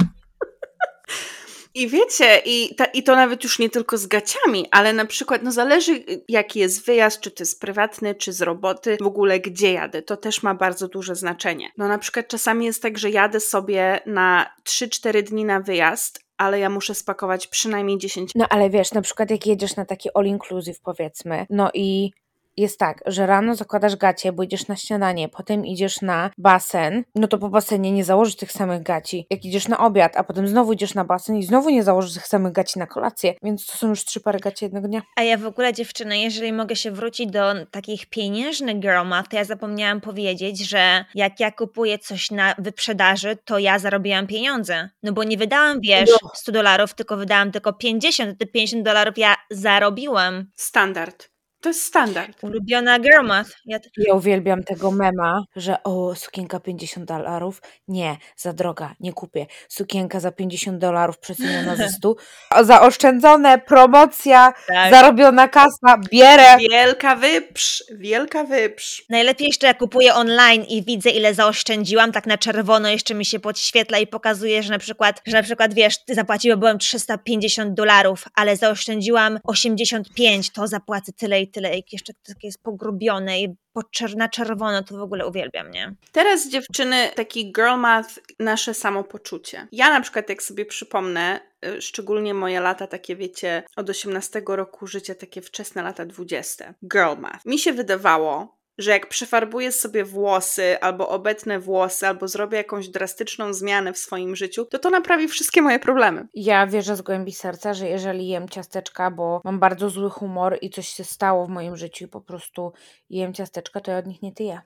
I wiecie, i to nawet już nie tylko z gaciami, ale na przykład, no zależy jaki jest wyjazd, czy to jest prywatny, czy z roboty, w ogóle gdzie jadę, to też ma bardzo duże znaczenie. No na przykład czasami jest tak, że jadę sobie na 3-4 dni na wyjazd, ale ja muszę spakować przynajmniej 10. No ale wiesz, na przykład jak jedziesz na taki all inclusive powiedzmy, no i jest tak, że rano zakładasz gacie, bo idziesz na śniadanie, potem idziesz na basen, no to po basenie nie założysz tych samych gaci. Jak idziesz na obiad, a potem znowu idziesz na basen i znowu nie założysz tych samych gaci na kolację, więc to są już 3 pary gaci jednego dnia. A ja w ogóle, dziewczyny, jeżeli mogę się wrócić do takich pieniężnych girl math, to ja zapomniałam powiedzieć, że jak ja kupuję coś na wyprzedaży, to ja zarobiłam pieniądze. No bo nie wydałam, wiesz, $100, tylko wydałam tylko 50, te $50 ja zarobiłam. Standard. To jest standard. Ulubiona girl math. Ja uwielbiam tego mema, że sukienka $50. Nie, za droga, nie kupię. Sukienka za $50 przeceniona ze 100. Zaoszczędzone, promocja, zarobiona kasa, bierę. Wielka wyprz. Najlepiej jeszcze jak kupuję online i widzę, ile zaoszczędziłam, tak na czerwono jeszcze mi się podświetla i pokazuje, że na przykład wiesz, ty zapłaciłam $350, ale zaoszczędziłam 85, to zapłacę tyle i tyle. I jeszcze takie jest pogrubione i na czerwono, to w ogóle uwielbiam, nie? Teraz dziewczyny, taki girl math, nasze samopoczucie. Ja na przykład jak sobie przypomnę, szczególnie moje lata takie, wiecie, od 18 roku życia, takie wczesne lata 20. Girl math. Mi się wydawało, że jak przefarbuję sobie włosy, albo obetnę włosy, albo zrobię jakąś drastyczną zmianę w swoim życiu, to naprawi wszystkie moje problemy. Ja wierzę z głębi serca, że jeżeli jem ciasteczka, bo mam bardzo zły humor i coś się stało w moim życiu i po prostu jem ciasteczka, to ja od nich nie tyję.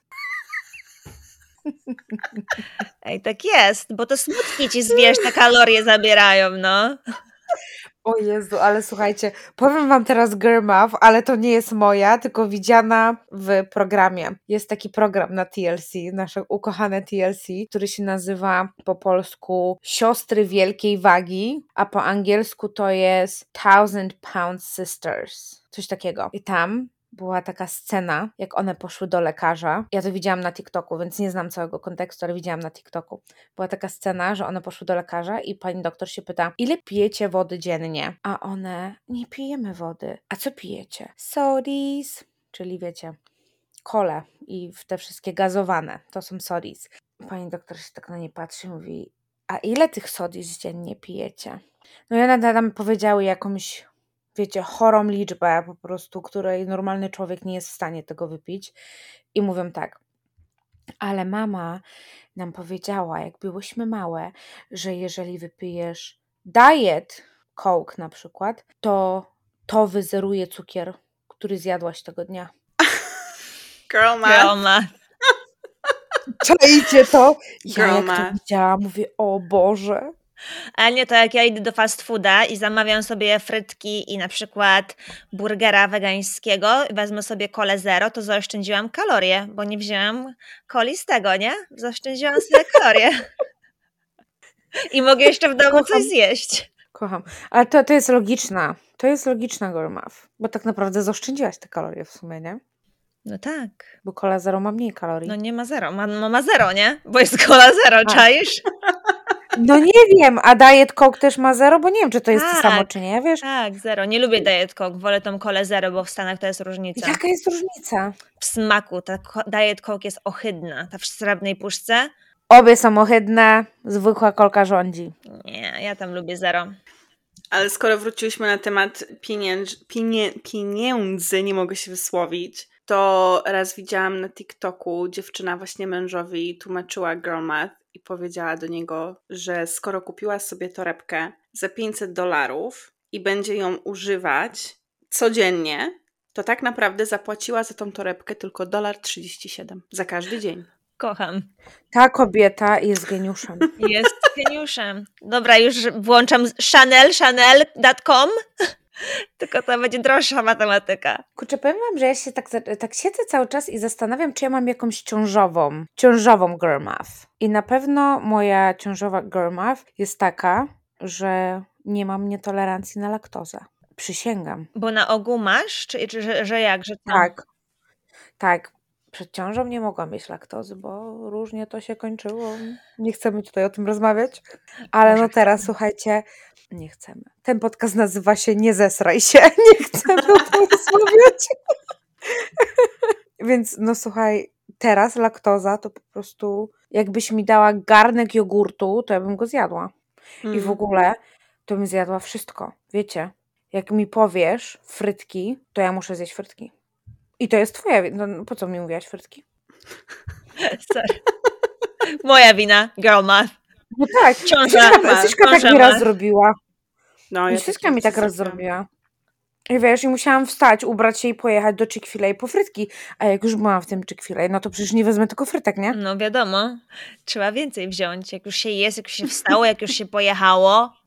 Ej, tak jest, bo to smutki ci, wiesz, te kalorie zabierają, no. O Jezu, ale słuchajcie, powiem wam teraz girl math, ale to nie jest moja, tylko widziana w programie. Jest taki program na TLC, nasze ukochane TLC, który się nazywa po polsku Siostry Wielkiej Wagi, a po angielsku to jest 1000 Pound Sisters. Coś takiego. I tam była taka scena, jak one poszły do lekarza. Ja to widziałam na TikToku, więc nie znam całego kontekstu, ale widziałam na TikToku. Była taka scena, że one poszły do lekarza i pani doktor się pyta, ile pijecie wody dziennie? A one, nie pijemy wody. A co pijecie? Sodies, czyli wiecie, kole i te wszystkie gazowane, to są sodies. Pani doktor się tak na nie patrzy i mówi, a ile tych sodies dziennie pijecie? No i one tam powiedziały jakąś, wiecie, chorą liczbę po prostu, której normalny człowiek nie jest w stanie tego wypić. I mówią tak, ale mama nam powiedziała, jak byłyśmy małe, że jeżeli wypijesz diet Coke na przykład, to wyzeruje cukier, który zjadłaś tego dnia. Girl math. Czajcie to? Ja Girl jak math. to widziałam, mówię, o Boże. A nie, to jak ja idę do fast fooda i zamawiam sobie frytki i na przykład burgera wegańskiego, wezmę sobie kolę zero, to zaoszczędziłam kalorie, bo nie wzięłam coli z tego, nie? Zaoszczędziłam sobie kalorie. I mogę jeszcze w domu coś zjeść. Kocham. Ale to jest logiczna. To jest logiczna girl math, bo tak naprawdę zaoszczędziłaś te kalorie w sumie, nie? No tak. Bo kola zero ma mniej kalorii. No nie ma zero. Ma zero, nie? Bo jest kola zero, czaisz? No nie wiem, a Diet Coke też ma zero, bo nie wiem, czy to jest to samo, czy nie, wiesz? Tak, zero. Nie lubię Diet Coke, wolę tą kolę zero, bo w Stanach to jest różnica. Jaka jest różnica? W smaku. Ta Diet Coke jest ohydna. Ta w srebrnej puszce. Obie są ohydne, zwykła kolka rządzi. Nie, ja tam lubię zero. Ale skoro wróciliśmy na temat pieniędzy, nie mogę się wysłowić, to raz widziałam na TikToku, dziewczyna właśnie mężowi tłumaczyła girl math i powiedziała do niego, że skoro kupiła sobie torebkę za $500 i będzie ją używać codziennie, to tak naprawdę zapłaciła za tą torebkę tylko $1.37 za każdy dzień. Kocham. Ta kobieta jest geniuszem. Jest geniuszem. Dobra, już włączam chanel.com, tylko to będzie droższa matematyka. Kurczę, powiem wam, że ja się tak siedzę cały czas i zastanawiam, czy ja mam jakąś ciążową girl math. I na pewno moja ciążowa girl math jest taka, że nie mam nietolerancji na laktozę. Przysięgam. Bo na ogół masz? Czy że jak? Że tam? Tak. Przed ciążą nie mogłam mieć laktozy, bo różnie to się kończyło. Nie chcemy tutaj o tym rozmawiać. Ale no teraz, słuchajcie, nie chcemy. Ten podcast nazywa się Nie zesraj się. Nie chcemy o tym rozmawiać. Więc no słuchaj, teraz laktoza to po prostu jakbyś mi dała garnek jogurtu, to ja bym go zjadła. I w ogóle to bym zjadła wszystko. Wiecie, jak mi powiesz frytki, to ja muszę zjeść frytki. I to jest twoja wina. No, po co mi mówiłaś frytki? Sorry. Moja wina, girl math. No tak, Styśka tak mi raz zrobiła. No, ja Styśka mi tak raz zrobiła. I wiesz, i musiałam wstać, ubrać się i pojechać do Chick-fil-A po frytki. A jak już byłam w tym Chick-fil-A, no to przecież nie wezmę tylko frytek, nie? No wiadomo, trzeba więcej wziąć. Jak już się jest, jak już się wstało, jak już się pojechało.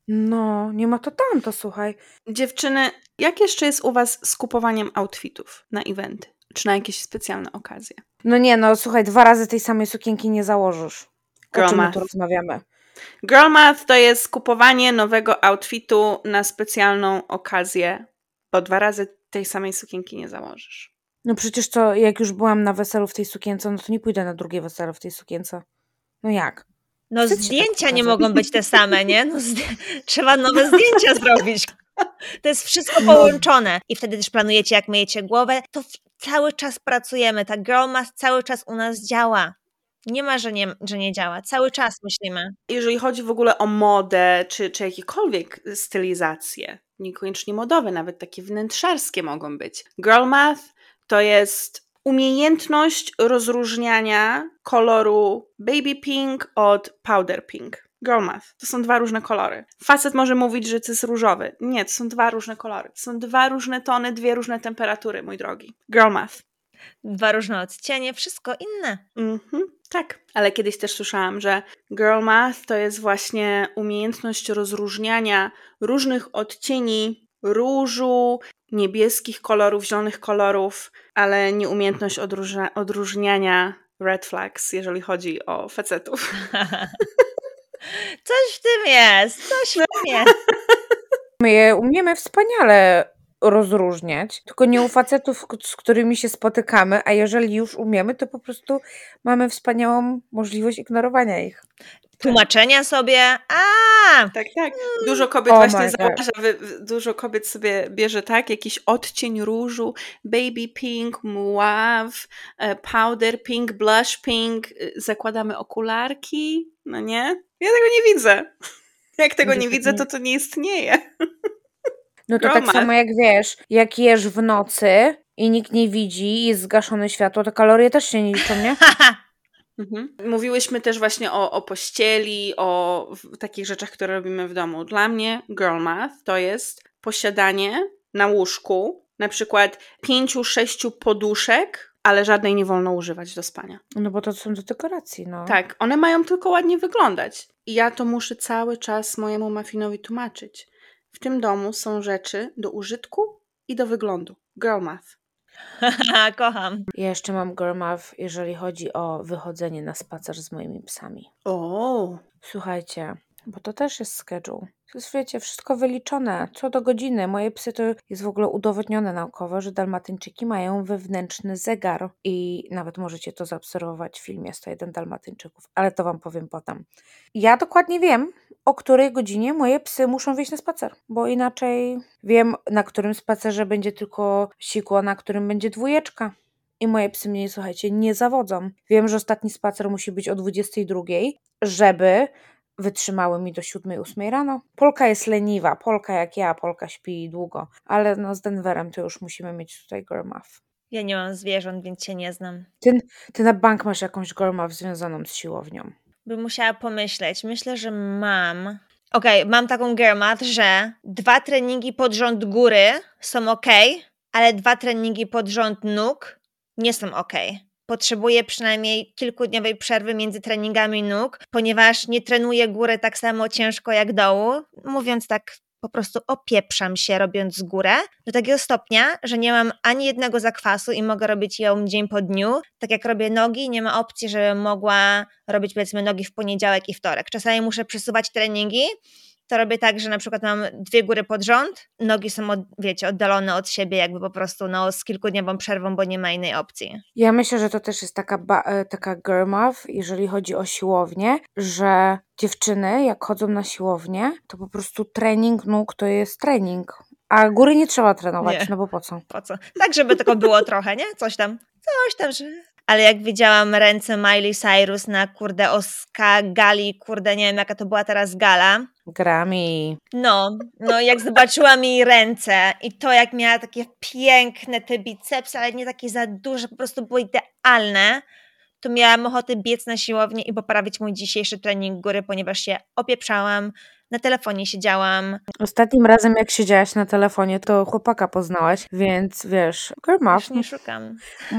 No, nie ma to tamto, słuchaj. Dziewczyny, jak jeszcze jest u was z kupowaniem outfitów na eventy? Czy na jakieś specjalne okazje? No nie, no słuchaj, 2 razy tej samej sukienki nie założysz. O Girl czym my math. tu rozmawiamy? Girl math to jest kupowanie nowego outfitu na specjalną okazję, bo 2 razy tej samej sukienki nie założysz. No przecież to, jak już byłam na weselu w tej sukience, no to nie pójdę na drugie wesele w tej sukience. No jak? No Wstyd się tak zdjęcia nie pokazać. mogą być te same, nie? No trzeba nowe zdjęcia zrobić. To jest wszystko No. połączone. I wtedy też planujecie, jak myjecie głowę. To cały czas pracujemy. Ta girl math cały czas u nas działa. Nie ma, że nie działa. Cały czas myślimy. Jeżeli chodzi w ogóle o modę, czy jakiekolwiek stylizacje, niekoniecznie modowe, nawet takie wnętrzarskie mogą być. Girl math to jest umiejętność rozróżniania koloru baby pink od powder pink. Girl math. To są 2 różne kolory. Facet może mówić, że to jest różowy. Nie, to są 2 różne kolory. To są 2 różne tony, 2 różne temperatury, mój drogi. Girl math. 2 różne odcienie, wszystko inne. Tak, ale kiedyś też słyszałam, że girl math to jest właśnie umiejętność rozróżniania różnych odcieni różu, niebieskich kolorów, zielonych kolorów, ale nie umiejętność odróżniania red flags, jeżeli chodzi o facetów. Coś w tym jest, coś w tym jest. My je umiemy wspaniale rozróżniać, tylko nie u facetów, z którymi się spotykamy, a jeżeli już umiemy, to po prostu mamy wspaniałą możliwość ignorowania ich. Tłumaczenia sobie. Tak. Dużo kobiet Oh właśnie my God. zauważa, dużo kobiet sobie bierze jakiś odcień różu, baby pink, mauve, powder pink, blush pink, zakładamy okularki, no nie? Ja tego nie widzę. Jak tego nie widzę, to nie istnieje. No to Girl tak math. samo jak wiesz, jak jesz w nocy i nikt nie widzi i jest zgaszone światło, to kalorie też się nie liczą, nie? Mówiłyśmy też właśnie o pościeli, o takich rzeczach, które robimy w domu. Dla mnie girl math to jest posiadanie na łóżku na przykład 5-6 poduszek, ale żadnej nie wolno używać do spania. No bo to są do dekoracji, no. Tak, one mają tylko ładnie wyglądać. I ja to muszę cały czas mojemu muffinowi tłumaczyć. W tym domu są rzeczy do użytku i do wyglądu. Girl math. Kocham. Ja jeszcze mam girl math, jeżeli chodzi o wychodzenie na spacer z moimi psami. O, Słuchajcie, bo to też jest schedule. To jest, wiecie, wszystko wyliczone, co do godziny. Moje psy to jest w ogóle udowodnione naukowo, że dalmatyńczyki mają wewnętrzny zegar i nawet możecie to zaobserwować w filmie 101 Dalmatyńczyków, ale to wam powiem potem. Ja dokładnie wiem, o której godzinie moje psy muszą wyjść na spacer, bo inaczej wiem, na którym spacerze będzie tylko siku, a na którym będzie 2. I moje psy mnie, słuchajcie, nie zawodzą. Wiem, że ostatni spacer musi być o 22, żeby wytrzymały mi do 7-8 rano. Polka jest leniwa, Polka jak ja, Polka śpi długo, ale no z Denverem to już musimy mieć tutaj girl math. Ja nie mam zwierząt, więc się nie znam. Ty na bank masz jakąś girl math związaną z siłownią. Bym musiała pomyśleć. Myślę, że mam. Okej, mam taką girl math, że 2 treningi pod rząd góry są okej, ale 2 treningi pod rząd nóg nie są okej. Potrzebuję przynajmniej kilkudniowej przerwy między treningami nóg, ponieważ nie trenuję góry tak samo ciężko jak dołu. Mówiąc tak, po prostu opieprzam się robiąc górę do takiego stopnia, że nie mam ani jednego zakwasu i mogę robić ją dzień po dniu. Tak jak robię nogi, nie ma opcji, żebym mogła robić powiedzmy nogi w poniedziałek i wtorek. Czasami muszę przesuwać treningi. To robię tak, że na przykład mam 2 góry pod rząd, nogi są, oddalone od siebie jakby po prostu z kilkudniową przerwą, bo nie ma innej opcji. Ja myślę, że to też jest taka girl math, jeżeli chodzi o siłownię, że dziewczyny jak chodzą na siłownię, to po prostu trening nóg to jest trening, a góry nie trzeba trenować, Nie. no bo po co? Po co? Tak, żeby tylko było trochę, nie? Coś tam, że... Ale jak widziałam ręce Miley Cyrus na gali, nie wiem jaka to była teraz gala. Grammy. No jak zobaczyłam jej ręce i to jak miała takie piękne te bicepsy, ale nie takie za duże, po prostu były idealne, to miałam ochotę biec na siłownię i poprawić mój dzisiejszy trening góry, ponieważ się opieprzałam, na telefonie siedziałam. Ostatnim razem jak siedziałaś na telefonie, to chłopaka poznałaś, więc wiesz, girl math. Już nie szukam.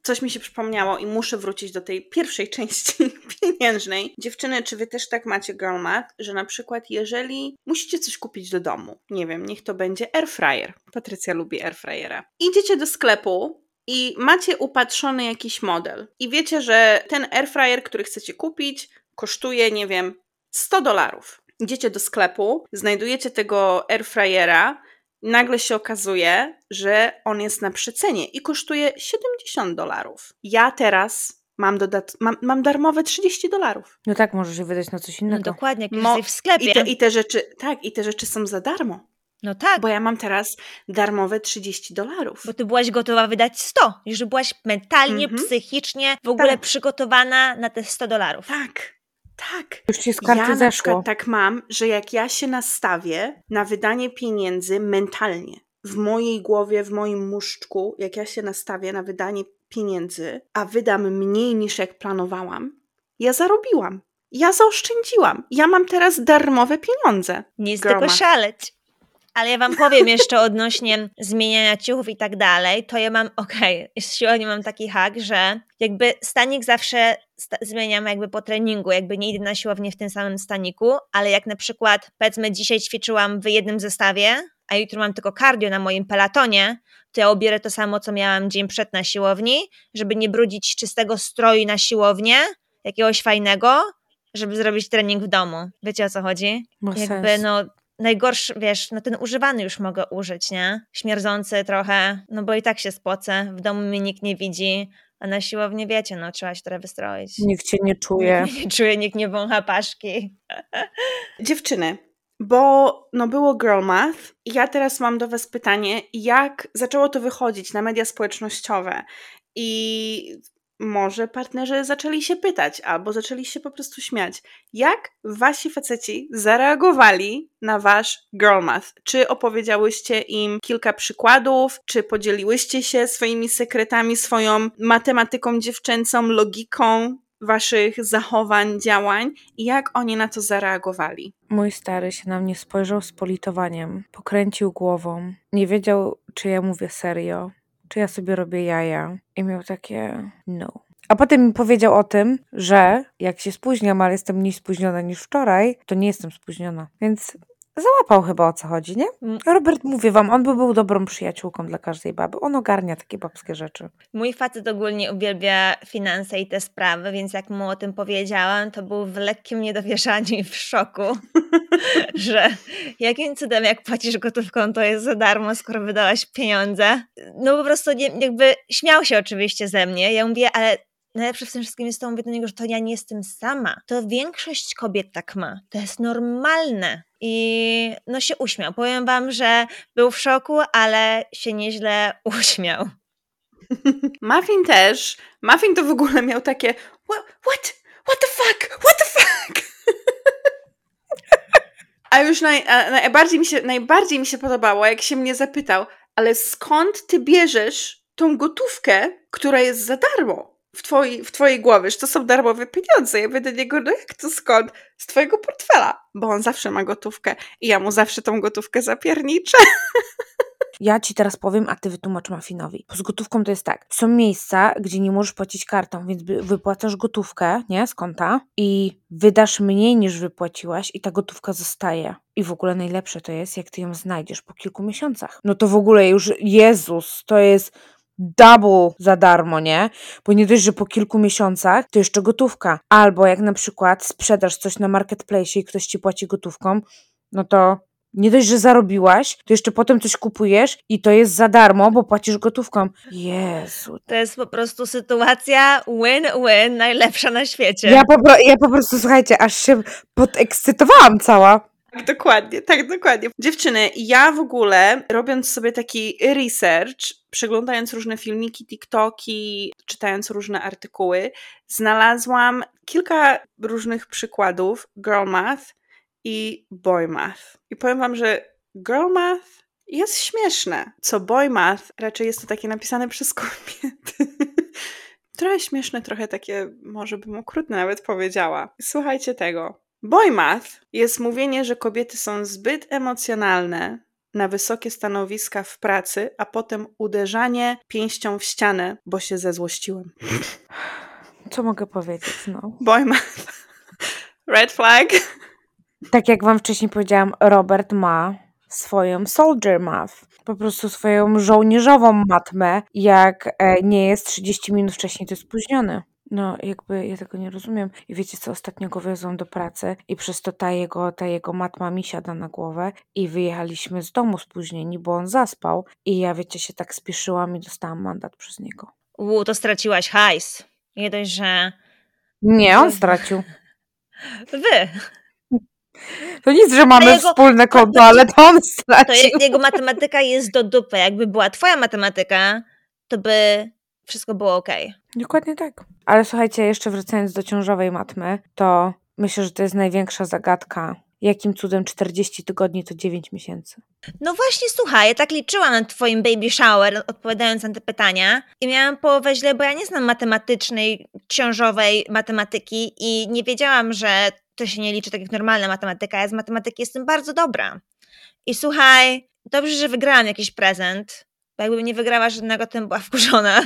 coś mi się przypomniało i muszę wrócić do tej pierwszej części pieniężnej. Dziewczyny, czy wy też tak macie girl math, że na przykład jeżeli musicie coś kupić do domu, nie wiem, niech to będzie air fryer. Patrycja lubi air fryera. Idziecie do sklepu i macie upatrzony jakiś model i wiecie, że ten air fryer, który chcecie kupić, kosztuje, nie wiem, $100. Idziecie do sklepu, znajdujecie tego air fryera, nagle się okazuje, że on jest na przecenie i kosztuje $70. Ja teraz mam darmowe $30. No tak, możesz je wydać na coś No innego. dokładnie, jak jesteś w sklepie. I te rzeczy, tak, i te rzeczy są za darmo. No tak, Bo ja mam teraz darmowe $30. bo ty byłaś gotowa wydać 100, już byłaś mentalnie, psychicznie w ogóle przygotowana na te $100. Tak. Już ci z karty Ja na zeszło. przykład tak mam, że jak ja się nastawię na wydanie pieniędzy mentalnie, w mojej głowie, w moim mózgu, jak ja się nastawię na wydanie pieniędzy, a wydam mniej niż jak planowałam, ja zarobiłam. Ja zaoszczędziłam. Ja mam teraz darmowe pieniądze. Nic Girl tylko math. szaleć. Ale ja wam powiem jeszcze odnośnie zmieniania ciuchów i tak dalej, to ja mam, siłownie mam taki hak, że jakby stanik zawsze zmieniam jakby po treningu, jakby nie idę na siłownię w tym samym staniku, ale jak na przykład, powiedzmy dzisiaj ćwiczyłam w jednym zestawie, a jutro mam tylko cardio na moim pelatonie, to ja ubierę to samo, co miałam dzień przed na siłowni, żeby nie brudzić czystego stroju na siłownię, jakiegoś fajnego, żeby zrobić trening w domu. Wiecie, o co chodzi? Ma Jakby sens. najgorszy, wiesz, ten używany już mogę użyć, nie? Śmierdzący trochę, bo i tak się spocę, w domu mnie nikt nie widzi, a na siłowni wiecie, trzeba się trochę wystroić. Nikt cię nie czuje. Nikt mnie nie czuje, nikt nie wącha paszki. Dziewczyny, bo było girl math i ja teraz mam do was pytanie, jak zaczęło to wychodzić na media społecznościowe i może partnerzy zaczęli się pytać albo zaczęli się po prostu śmiać. Jak wasi faceci zareagowali na wasz girl math? Czy opowiedziałyście im kilka przykładów? Czy podzieliłyście się swoimi sekretami, swoją matematyką dziewczęcą, logiką waszych zachowań, działań i jak oni na to zareagowali? Mój stary się na mnie spojrzał z politowaniem, pokręcił głową, nie wiedział, czy ja mówię serio, czy ja sobie robię jaja i miał takie no. A potem mi powiedział o tym, że jak się spóźniam, ale jestem mniej spóźniona niż wczoraj, to nie jestem spóźniona. Więc załapał chyba, o co chodzi, nie? Robert, mówię wam, on by był dobrą przyjaciółką dla każdej baby. On ogarnia takie babskie rzeczy. Mój facet ogólnie uwielbia finanse i te sprawy, więc jak mu o tym powiedziałam, to był w lekkim niedowierzaniu i w szoku, że jakim cudem jak płacisz gotówką, to jest za darmo, skoro wydałaś pieniądze. Po prostu jakby śmiał się oczywiście ze mnie. Ja mówię, ale najlepsze w tym wszystkim jest to, mówię do niego, że to ja nie jestem sama. To większość kobiet tak ma. To jest normalne. I się uśmiał. Powiem wam, że był w szoku, ale się nieźle uśmiał. Muffin też. Muffin to w ogóle miał takie What the fuck? A już najbardziej mi się podobało, jak się mnie zapytał, ale skąd ty bierzesz tą gotówkę, która jest za darmo w twojej głowie, że to są darmowe pieniądze? Ja mówię do niego, jak to skąd? Z twojego portfela, bo on zawsze ma gotówkę i ja mu zawsze tą gotówkę zapierniczę. Ja ci teraz powiem, a ty wytłumacz Muffinowi. Bo z gotówką to jest tak. Są miejsca, gdzie nie możesz płacić kartą, więc wypłacasz gotówkę, nie? Z konta i wydasz mniej niż wypłaciłaś i ta gotówka zostaje. I w ogóle najlepsze to jest, jak ty ją znajdziesz po kilku miesiącach. No to w ogóle już, Jezus, to jest double za darmo, nie? Bo nie dość, że po kilku miesiącach to jeszcze gotówka. Albo jak na przykład sprzedasz coś na marketplace i ktoś ci płaci gotówką, no to nie dość, że zarobiłaś, to jeszcze potem coś kupujesz i to jest za darmo, bo płacisz gotówką. Jezu. To jest po prostu sytuacja win-win, najlepsza na świecie. Ja po prostu, słuchajcie, aż się podekscytowałam cała. Tak, dokładnie. Dziewczyny, ja w ogóle, robiąc sobie taki research, przeglądając różne filmiki, TikToki, czytając różne artykuły, znalazłam kilka różnych przykładów girl math i boy math. I powiem wam, że girl math jest śmieszne. Co boy math, raczej jest to takie napisane przez kobiety. Trochę śmieszne, trochę takie, może bym okrutne nawet powiedziała. Słuchajcie tego. Boy math jest mówienie, że kobiety są zbyt emocjonalne na wysokie stanowiska w pracy, a potem uderzanie pięścią w ścianę, bo się zezłościłem. Co mogę powiedzieć, no? Boy math. Red flag. Tak jak wam wcześniej powiedziałam, Robert ma swoją soldier math. Po prostu swoją żołnierzową matmę. Jak nie jest 30 minut wcześniej, to jest spóźniony. No jakby ja tego nie rozumiem. I wiecie co, ostatnio go wiozą do pracy i przez to ta jego matma mi siada na głowę i wyjechaliśmy z domu spóźnieni, bo on zaspał i ja wiecie się tak spieszyłam i dostałam mandat przez niego. To straciłaś hajs. Nie dość, że... Nie, on stracił. Wy. To nic, że mamy wspólne konto, ale to on stracił. To jego matematyka jest do dupy. Jakby była twoja matematyka, to by wszystko było okej. Dokładnie tak. Ale słuchajcie, jeszcze wracając do ciążowej matmy, to myślę, że to jest największa zagadka. Jakim cudem 40 tygodni to 9 miesięcy? No właśnie, słuchaj, ja tak liczyłam na twoim baby shower, odpowiadając na te pytania i miałam połowę źle, bo ja nie znam matematycznej, ciążowej matematyki i nie wiedziałam, że to się nie liczy tak jak normalna matematyka. Ja z matematyki jestem bardzo dobra. I słuchaj, dobrze, że wygrałam jakiś prezent, bo jakbym nie wygrała żadnego, to bym była wkurzona.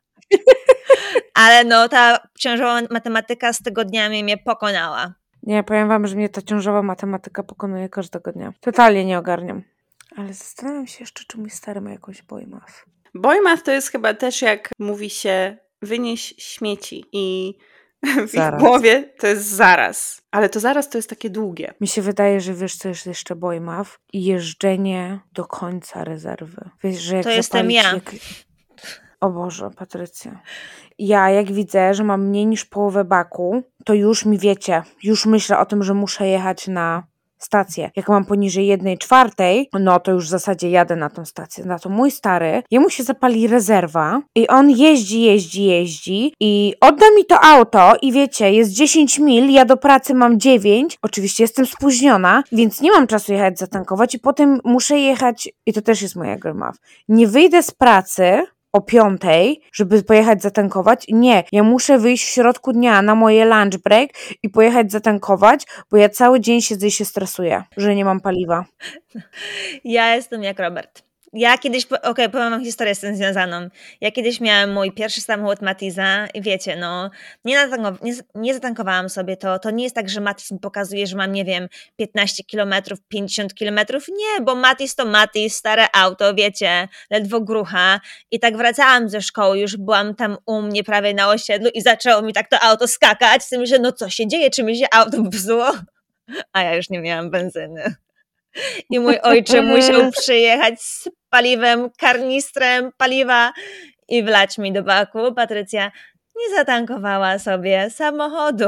Ale no, ta ciążowa matematyka z tygodniami mnie pokonała. Nie, powiem wam, że mnie ta ciążowa matematyka pokonuje każdego dnia. Totalnie nie ogarniam. Ale zastanawiam się jeszcze, czy mój stary ma jakąś boy math. Boy math to jest chyba też, jak mówi się, wynieś śmieci i w ich głowie to jest zaraz. Ale to zaraz to jest takie długie. Mi się wydaje, że wiesz, co jest jeszcze boy math? I jeżdżenie do końca rezerwy. Wiesz, że jak to jestem ja. O Boże, Patrycja. Ja jak widzę, że mam mniej niż połowę baku, to już mi wiecie, już myślę o tym, że muszę jechać na stację. Jak mam poniżej 1/4, no to już w zasadzie jadę na tą stację. Na to mój stary, jemu się zapali rezerwa i on jeździ i odda mi to auto i wiecie, jest 10 mil, ja do pracy mam 9, oczywiście jestem spóźniona, więc nie mam czasu jechać zatankować i potem muszę jechać, i to też jest moja girl math, nie wyjdę z pracy o 5:00, żeby pojechać zatankować. Nie, ja muszę wyjść w środku dnia na moje lunch break i pojechać zatankować, bo ja cały dzień siedzę i się stresuję, że nie mam paliwa. Ja jestem jak Robert. Ja kiedyś, powiem wam historię z tym związaną. Ja kiedyś miałam mój pierwszy samochód Matiza i wiecie, no, nie zatankowałam sobie to nie jest tak, że Matiz mi pokazuje, że mam, nie wiem, 15 km, 50 km. Nie, bo Matiz to Matiz, stare auto, wiecie, ledwo grucha. I tak wracałam ze szkoły, już byłam tam u mnie prawie na osiedlu i zaczęło mi tak to auto skakać. Z tym, że no co się dzieje, czy mi się auto popsuło? A ja już nie miałam benzyny. I mój ojcze musiał przyjechać z paliwem, karnistrem paliwa i wlać mi do baku. Patrycja nie zatankowała sobie samochodu.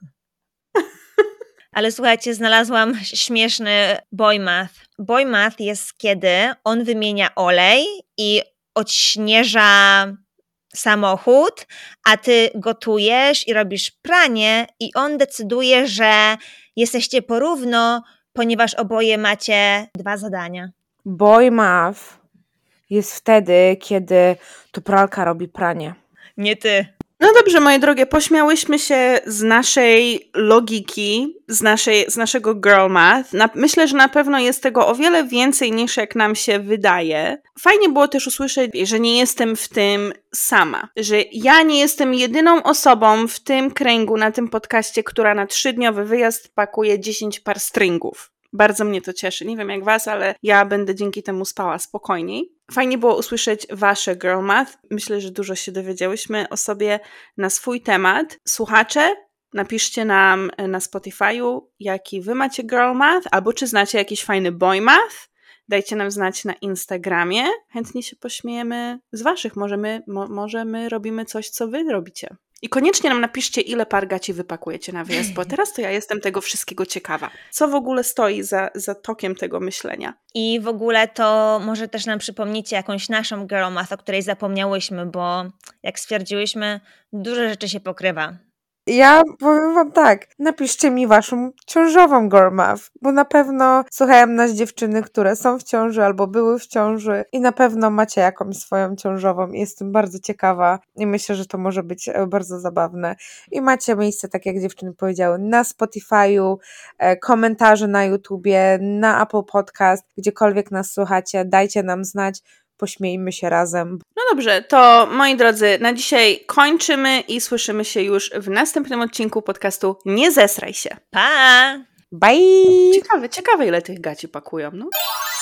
Ale słuchajcie, znalazłam śmieszny boy math. Boy math jest, kiedy on wymienia olej i odśnieża samochód, a ty gotujesz i robisz pranie i on decyduje, że jesteście porówno, ponieważ oboje macie 2 zadania. Boy math jest wtedy, kiedy to pralka robi pranie. Nie ty. No dobrze, moje drogie, pośmiałyśmy się z naszej logiki, z naszego girl math. Myślę, że na pewno jest tego o wiele więcej niż jak nam się wydaje. Fajnie było też usłyszeć, że nie jestem w tym sama. Że ja nie jestem jedyną osobą w tym kręgu, na tym podcaście, która na 3-dniowy wyjazd pakuje 10 par stringów. Bardzo mnie to cieszy. Nie wiem jak was, ale ja będę dzięki temu spała spokojniej. Fajnie było usłyszeć wasze girl math. Myślę, że dużo się dowiedziałyśmy o sobie na swój temat. Słuchacze, napiszcie nam na Spotify'u, jaki wy macie girl math, albo czy znacie jakiś fajny boy math. Dajcie nam znać na Instagramie. Chętnie się pośmiejemy z waszych. Może my robimy coś, co wy robicie. I koniecznie nam napiszcie, ile par gaci wypakujecie na wyjazd, bo teraz to ja jestem tego wszystkiego ciekawa. Co w ogóle stoi za tokiem tego myślenia? I w ogóle to może też nam przypomnicie jakąś naszą girl math, o której zapomniałyśmy, bo jak stwierdziłyśmy, dużo rzeczy się pokrywa. Ja powiem wam tak, napiszcie mi waszą ciążową girl math, bo na pewno słuchają nas dziewczyny, które są w ciąży albo były w ciąży i na pewno macie jakąś swoją ciążową i jestem bardzo ciekawa i myślę, że to może być bardzo zabawne. I macie miejsce, tak jak dziewczyny powiedziały, na Spotify'u, komentarze na YouTubie, na Apple Podcast, gdziekolwiek nas słuchacie, dajcie nam znać, pośmiejmy się razem. No dobrze, to moi drodzy, na dzisiaj kończymy i słyszymy się już w następnym odcinku podcastu Nie zesraj się. Pa! Bye! Ciekawe ile tych gaci pakują, no.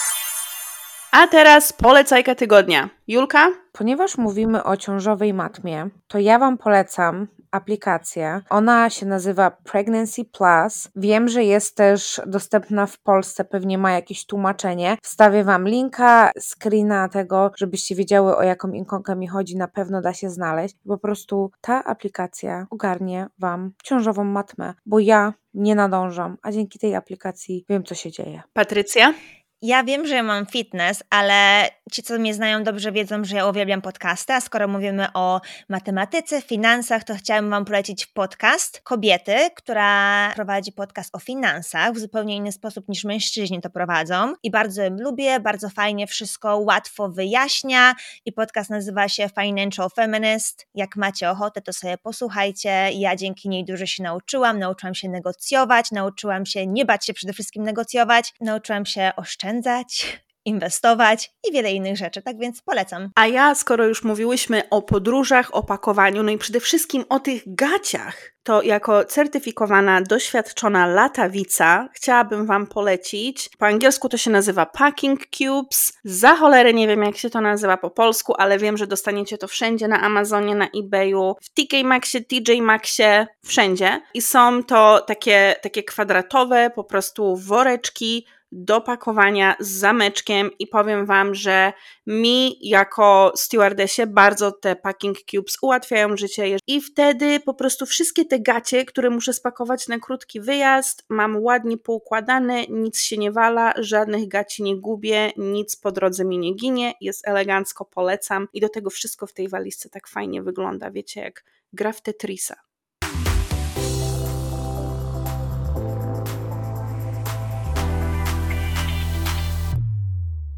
A teraz polecajka tygodnia. Julka? Ponieważ mówimy o ciążowej matmie, to ja wam polecam aplikację. Ona się nazywa Pregnancy Plus. Wiem, że jest też dostępna w Polsce, pewnie ma jakieś tłumaczenie. Wstawię wam linka, screena tego, żebyście wiedziały, o jaką ikonkę mi chodzi. Na pewno da się znaleźć. Po prostu ta aplikacja ogarnie wam ciążową matmę, bo ja nie nadążam, a dzięki tej aplikacji wiem, co się dzieje. Patrycja? Ja wiem, że ja mam fitness, ale ci, co mnie znają dobrze, wiedzą, że ja uwielbiam podcasty, a skoro mówimy o matematyce, finansach, to chciałam wam polecić podcast kobiety, która prowadzi podcast o finansach w zupełnie inny sposób niż mężczyźni to prowadzą i bardzo ją lubię, bardzo fajnie wszystko łatwo wyjaśnia i podcast nazywa się Financial Feminist. Jak macie ochotę, to sobie posłuchajcie. Ja dzięki niej dużo się nauczyłam się negocjować, nauczyłam się nie bać się przede wszystkim negocjować, nauczyłam się oszczędzać, inwestować i wiele innych rzeczy, tak więc polecam. A ja, skoro już mówiłyśmy o podróżach, o pakowaniu, no i przede wszystkim o tych gaciach, to jako certyfikowana, doświadczona latawica chciałabym wam polecić, po angielsku to się nazywa Packing Cubes, za cholerę nie wiem jak się to nazywa po polsku, ale wiem, że dostaniecie to wszędzie na Amazonie, na eBayu, w TK Maxxie, TJ Maxxie, wszędzie i są to takie kwadratowe po prostu woreczki do pakowania z zameczkiem i powiem wam, że mi jako stewardessie bardzo te packing cubes ułatwiają życie i wtedy po prostu wszystkie te gacie, które muszę spakować na krótki wyjazd, mam ładnie poukładane, nic się nie wala, żadnych gaci nie gubię, nic po drodze mi nie ginie, jest elegancko, polecam i do tego wszystko w tej walizce tak fajnie wygląda, wiecie, jak gra w Tetrisa.